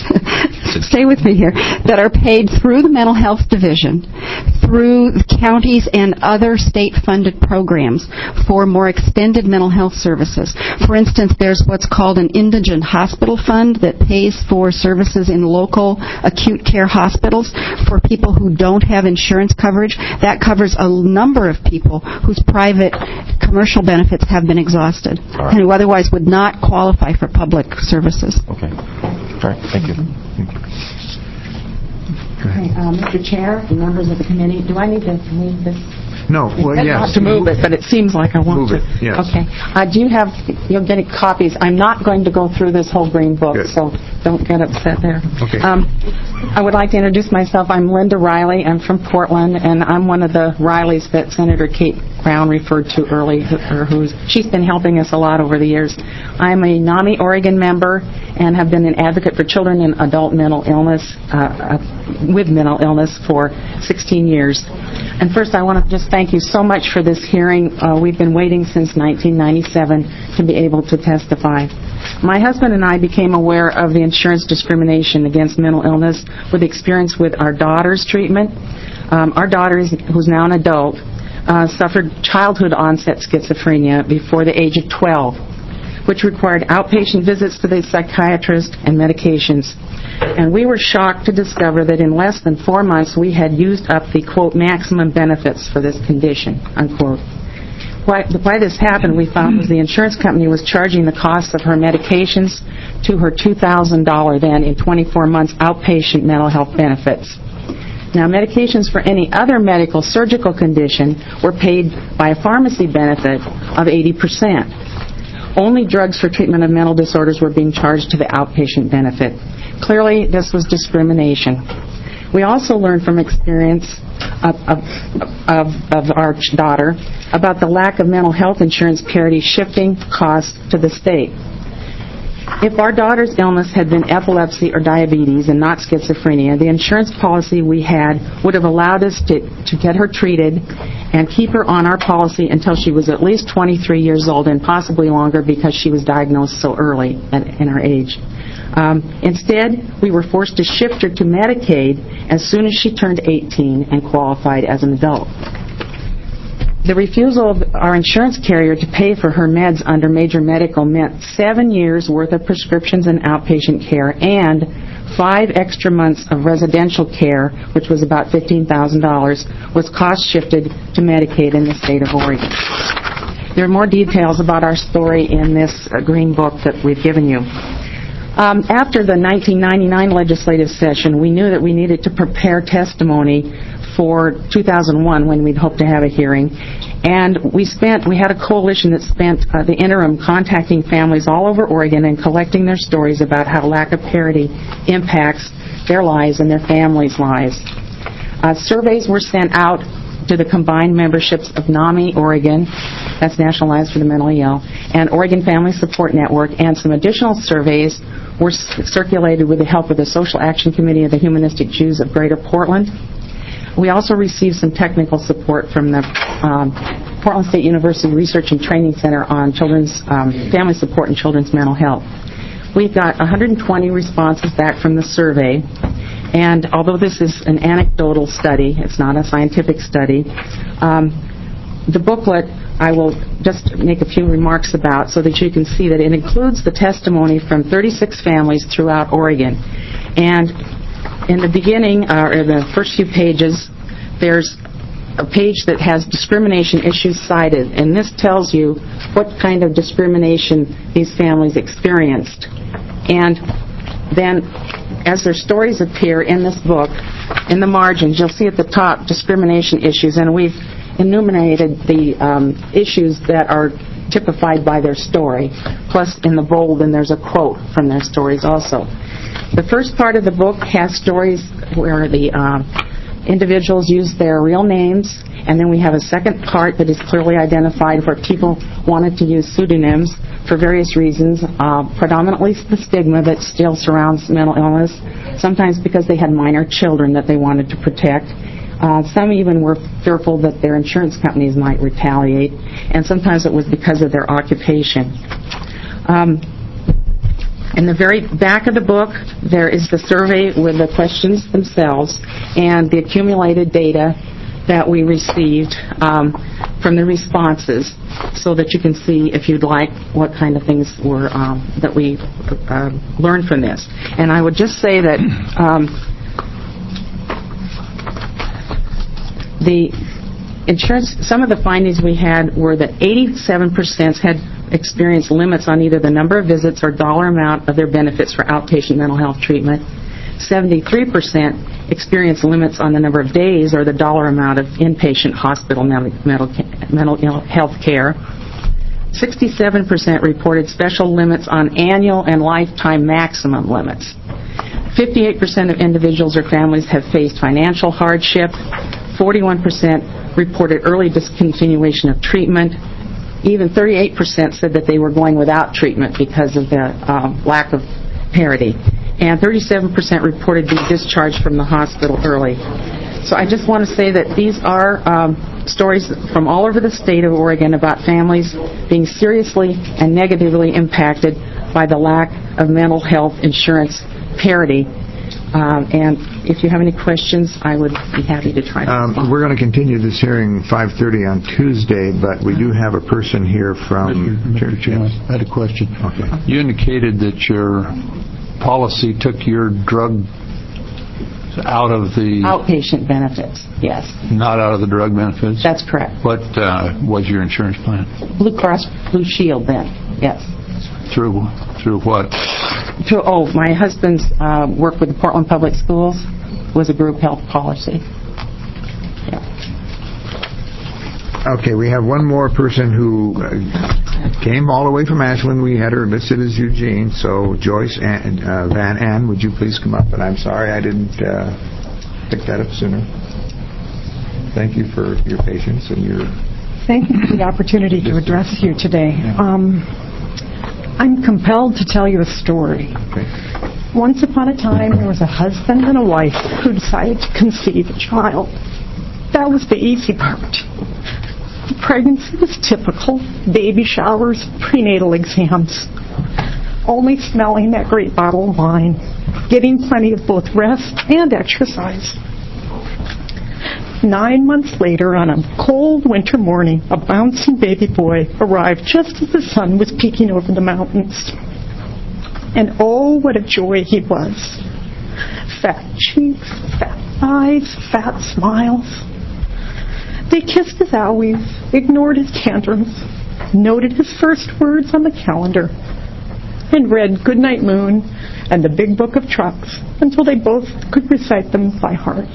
stay with me here, that are paid through the Mental Health Division, through the counties and other state-funded programs for more extended mental health services. For instance, there's what's called an indigent hospital fund that pays for services in local acute care hospitals for people who don't have insurance coverage. That covers a number of people whose private commercial benefits have been exhausted right. and who otherwise would not qualify for public services. Okay. All right. Thank you. Thank you. Okay, uh, Mister Chair, members of the committee, do I need to move this? No, well, yes. Not to move it, but it seems like I want move to. Move it, yes. Okay. Uh, do you have, you'll get copies. I'm not going to go through this whole green book, Good. so don't get upset there. Okay. Um, I would like to introduce myself. I'm Linda Riley. I'm from Portland, and I'm one of the Rileys that Senator Kate Brown referred to early, or who's, she's been helping us a lot over the years. I'm a NAMI Oregon member and have been an advocate for children and adult mental illness, uh, uh, with mental illness for sixteen years. And first, I want to just thank you so much for this hearing. Uh, we've been waiting since nineteen ninety-seven to be able to testify. My husband and I became aware of the insurance discrimination against mental illness with experience with our daughter's treatment. Um, our daughter, is, who's now an adult, uh, suffered childhood onset schizophrenia before the age of twelve, which required outpatient visits to the psychiatrist and medications. And we were shocked to discover that in less than four months we had used up the, quote, maximum benefits for this condition, unquote. Why, why this happened, we found, was the insurance company was charging the cost of her medications to her two thousand dollars then in twenty-four months outpatient mental health benefits. Now, medications for any other medical surgical condition were paid by a pharmacy benefit of eighty percent. Only drugs for treatment of mental disorders were being charged to the outpatient benefit. Clearly, this was discrimination. We also learned from experience of, of, of, of our daughter about the lack of mental health insurance parity shifting costs to the state. If our daughter's illness had been epilepsy or diabetes and not schizophrenia, the insurance policy we had would have allowed us to, to get her treated and keep her on our policy until she was at least twenty-three years old and possibly longer because she was diagnosed so early at, in her age. Um, instead, we were forced to shift her to Medicaid as soon as she turned eighteen and qualified as an adult. The refusal of our insurance carrier to pay for her meds under major medical meant seven years' worth of prescriptions and outpatient care and five extra months of residential care, which was about fifteen thousand dollars, was cost-shifted to Medicaid in the state of Oregon. There are more details about our story in this uh, green book that we've given you. Um, after the nineteen ninety-nine legislative session, we knew that we needed to prepare testimony for two thousand one when we'd hoped to have a hearing. And we spent, we had a coalition that spent uh, the interim contacting families all over Oregon and collecting their stories about how lack of parity impacts their lives and their families' lives. Uh, surveys were sent out to the combined memberships of NAMI Oregon, that's National Alliance for the Mentally Ill, and Oregon Family Support Network, and some additional surveys were circulated with the help of the Social Action Committee of the Humanistic Jews of Greater Portland. We also received some technical support from the um, Portland State University Research and Training Center on children's um, family support and children's mental health. We've got one hundred twenty responses back from the survey, and although this is an anecdotal study, it's not a scientific study, um, the booklet I will just make a few remarks about so that you can see that it includes the testimony from thirty-six families throughout Oregon. And in the beginning, uh, or the first few pages, there's a page that has discrimination issues cited, and this tells you what kind of discrimination these families experienced. And then, as their stories appear in this book, in the margins, you'll see at the top discrimination issues, and we've enumerated the um, issues that are typified by their story. Plus, in the bold, and there's a quote from their stories also. The first part of the book has stories where the uh, individuals use their real names, and then we have a second part that is clearly identified where people wanted to use pseudonyms for various reasons, uh, predominantly the stigma that still surrounds mental illness, sometimes because they had minor children that they wanted to protect. Uh, some even were fearful that their insurance companies might retaliate, and sometimes it was because of their occupation. Um, In the very back of the book, there is the survey with the questions themselves and the accumulated data that we received um, from the responses, so that you can see, if you'd like, what kind of things were um, that we uh, learned from this. And I would just say that um, the insurance, some of the findings we had were that eighty-seven percent had experienced limits on either the number of visits or dollar amount of their benefits for outpatient mental health treatment. seventy-three percent experienced limits on the number of days or the dollar amount of inpatient hospital mental, mental health care. sixty-seven percent reported special limits on annual and lifetime maximum limits. fifty-eight percent of individuals or families have faced financial hardship. forty-one percent reported early discontinuation of treatment. Even thirty-eight percent said that they were going without treatment because of the um, lack of parity. And thirty-seven percent reported being discharged from the hospital early. So I just want to say that these are um, stories from all over the state of Oregon about families being seriously and negatively impacted by the lack of mental health insurance parity. Um, and if you have any questions, I would be happy to try to um, We're going to continue this hearing five thirty on Tuesday, but we do have a person here from... Mister Chairman, I had a question. Okay. You indicated that your policy took your drug out of the... Outpatient benefits, yes. Not out of the drug benefits? That's correct. What uh, was your insurance plan? Blue Cross Blue Shield then, yes. Through through what? Through, oh, my husband's uh, work with the Portland Public Schools was a group health policy. Yeah. Okay, we have one more person who uh, came all the way from Ashland. We had her listed as Eugene. So Joyce Ann, uh, Van Ann, would you please come up? And I'm sorry I didn't uh, pick that up sooner. Thank you for your patience and your... Thank you for the opportunity to address you today. Um, I'm compelled to tell you a story. Okay. Once upon a time, there was a husband and a wife who decided to conceive a child. That was the easy part. The pregnancy was typical: baby showers, prenatal exams, only smelling that great bottle of wine, getting plenty of both rest and exercise. Nine months later, on a cold winter morning, a bouncing baby boy arrived just as the sun was peeking over the mountains. And oh, what a joy he was. Fat cheeks, fat eyes, fat smiles. They kissed his owies, ignored his tantrums, noted his first words on the calendar, and read Goodnight Moon and the Big Book of Trucks until they both could recite them by heart.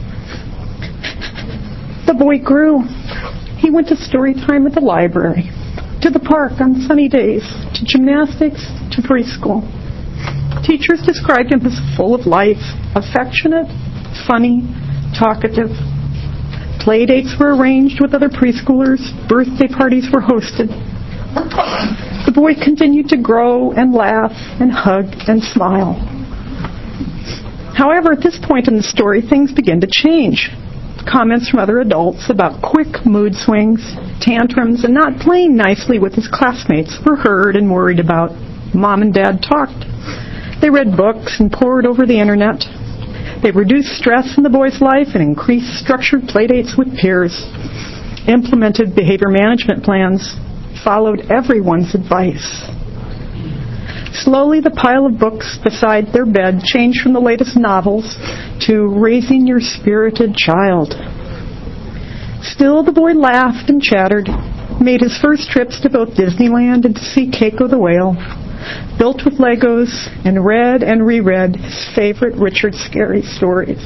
The boy grew. He went to story time at the library, to the park on sunny days, to gymnastics, to preschool. Teachers described him as full of life, affectionate, funny, talkative. Play dates were arranged with other preschoolers. Birthday parties were hosted. The boy continued to grow and laugh and hug and smile. However, at this point in the story, things began to change. Comments from other adults about quick mood swings, tantrums, and not playing nicely with his classmates were heard and worried about. Mom and Dad talked. They read books and pored over the internet. They reduced stress in the boy's life and increased structured playdates with peers, implemented behavior management plans, followed everyone's advice. Slowly, the pile of books beside their bed changed from the latest novels to Raising Your Spirited Child. Still, the boy laughed and chattered, made his first trips to both Disneyland and to see Keiko the whale, built with Legos, and read and reread his favorite Richard Scarry stories.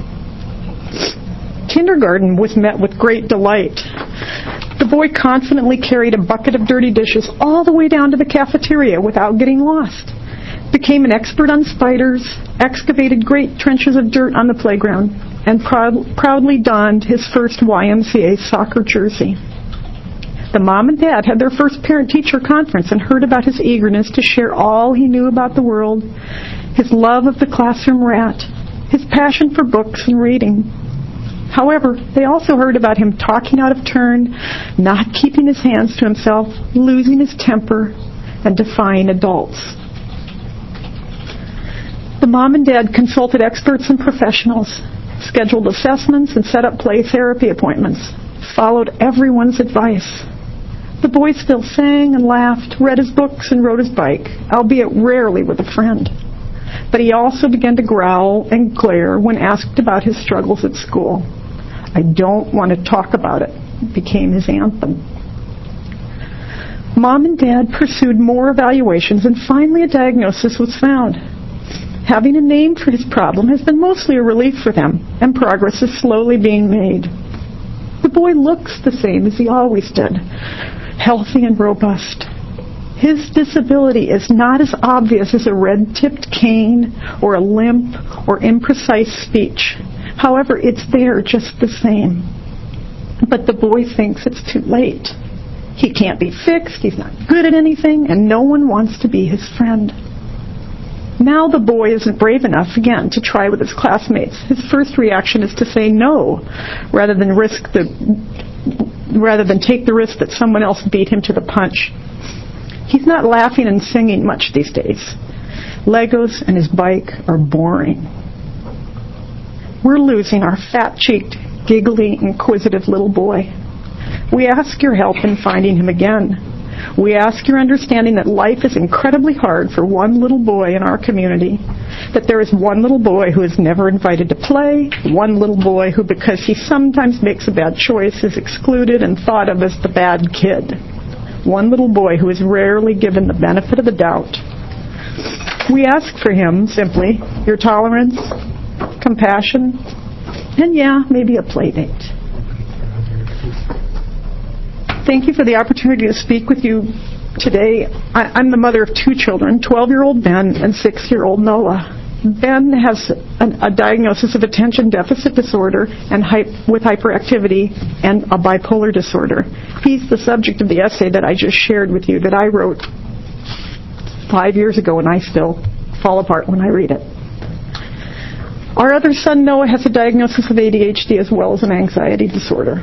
Kindergarten was met with great delight. The boy confidently carried a bucket of dirty dishes all the way down to the cafeteria without getting lost, became an expert on spiders, excavated great trenches of dirt on the playground, and proud, proudly donned his first Y M C A soccer jersey. The mom and dad had their first parent-teacher conference and heard about his eagerness to share all he knew about the world, his love of the classroom rat, his passion for books and reading. However, they also heard about him talking out of turn, not keeping his hands to himself, losing his temper, and defying adults. The mom and dad consulted experts and professionals, scheduled assessments, and set up play therapy appointments, followed everyone's advice. The boy still sang and laughed, read his books, and rode his bike, albeit rarely with a friend. But he also began to growl and glare when asked about his struggles at school. I don't want to talk about it, became his anthem. Mom and Dad pursued more evaluations, and finally a diagnosis was found. Having a name for his problem has been mostly a relief for them, and progress is slowly being made. The boy looks the same as he always did, healthy and robust. His disability is not as obvious as a red-tipped cane or a limp or imprecise speech. However, it's there just the same. But the boy thinks it's too late. He can't be fixed, he's not good at anything, and no one wants to be his friend. Now the boy isn't brave enough again to try with his classmates. His first reaction is to say no, rather than risk the, rather than take the risk that someone else beat him to the punch. He's not laughing and singing much these days. Legos and his bike are boring. We're losing our fat-cheeked, giggly, inquisitive little boy. We ask your help in finding him again. We ask your understanding that life is incredibly hard for one little boy in our community, that there is one little boy who is never invited to play, one little boy who, because he sometimes makes a bad choice, is excluded and thought of as the bad kid. One little boy who is rarely given the benefit of the doubt. We ask for him, simply, your tolerance, compassion, and yeah, maybe a play date. Thank you for the opportunity to speak with you today. I, I'm the mother of two children, twelve-year-old Ben and six-year-old Noah. Ben has an, a diagnosis of attention deficit disorder and hy- with hyperactivity and a bipolar disorder. He's the subject of the essay that I just shared with you that I wrote. five years ago, and I still fall apart when I read it. Our other son, Noah, has a diagnosis of A D H D as well as an anxiety disorder.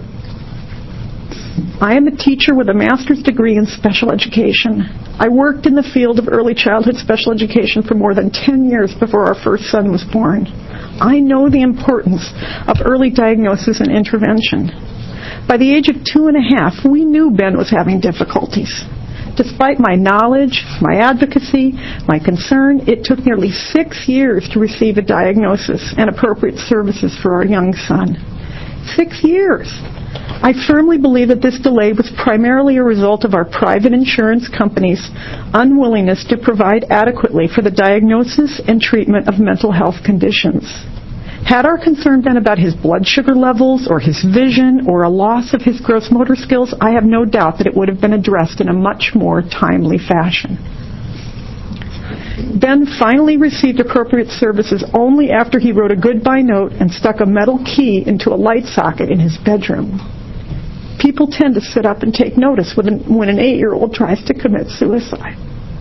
I am a teacher with a master's degree in special education. I worked in the field of early childhood special education for more than ten years before our first son was born. I know the importance of early diagnosis and intervention. By the age of two and a half, we knew Ben was having difficulties. Despite my knowledge, my advocacy, my concern, it took nearly six years to receive a diagnosis and appropriate services for our young son. Six years. I firmly believe that this delay was primarily a result of our private insurance company's unwillingness to provide adequately for the diagnosis and treatment of mental health conditions. Had our concern been about his blood sugar levels or his vision or a loss of his gross motor skills, I have no doubt that it would have been addressed in a much more timely fashion. Ben finally received appropriate services only after he wrote a goodbye note and stuck a metal key into a light socket in his bedroom. People tend to sit up and take notice when an, when an eight-year-old tries to commit suicide.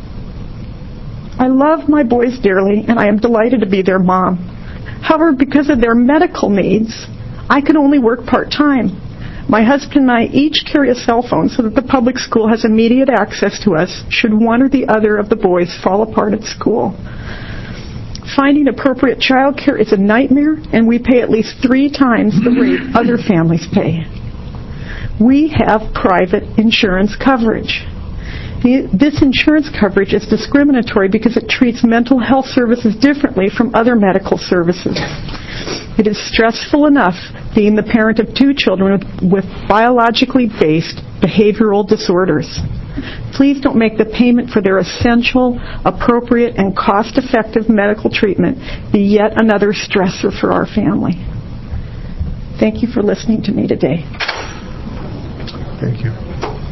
I love my boys dearly, and I am delighted to be their mom. However, because of their medical needs, I can only work part-time. My husband and I each carry a cell phone so that the public school has immediate access to us should one or the other of the boys fall apart at school. Finding appropriate child care is a nightmare, and we pay at least three times the rate other families pay. We have private insurance coverage. This insurance coverage is discriminatory because it treats mental health services differently from other medical services. It is stressful enough being the parent of two children with, with biologically based behavioral disorders. Please don't make the payment for their essential, appropriate, and cost-effective medical treatment be yet another stressor for our family. Thank you for listening to me today. Thank you.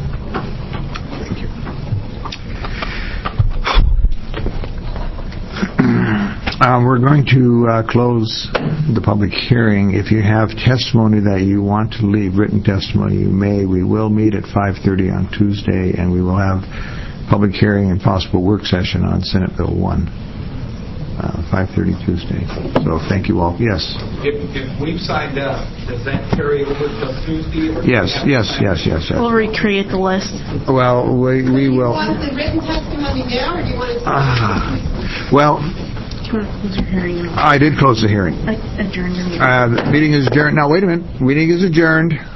Um, we're going to uh, close the public hearing. If you have testimony that you want to leave, written testimony, you may. We will meet at five thirty on Tuesday, and we will have public hearing and possible work session on Senate Bill one, uh, five thirty Tuesday. So thank you all. Yes? If, if we've signed up, does that carry over till Tuesday? Or yes, yes, yes, yes, yes. We'll recreate the list. Well, we, we will. Do you want the written testimony now, or do you want to... Uh, well... Close your hearing. I did close the hearing. I adjourned the meeting. Uh, the meeting is adjourned. Now, wait a minute. Meeting is adjourned.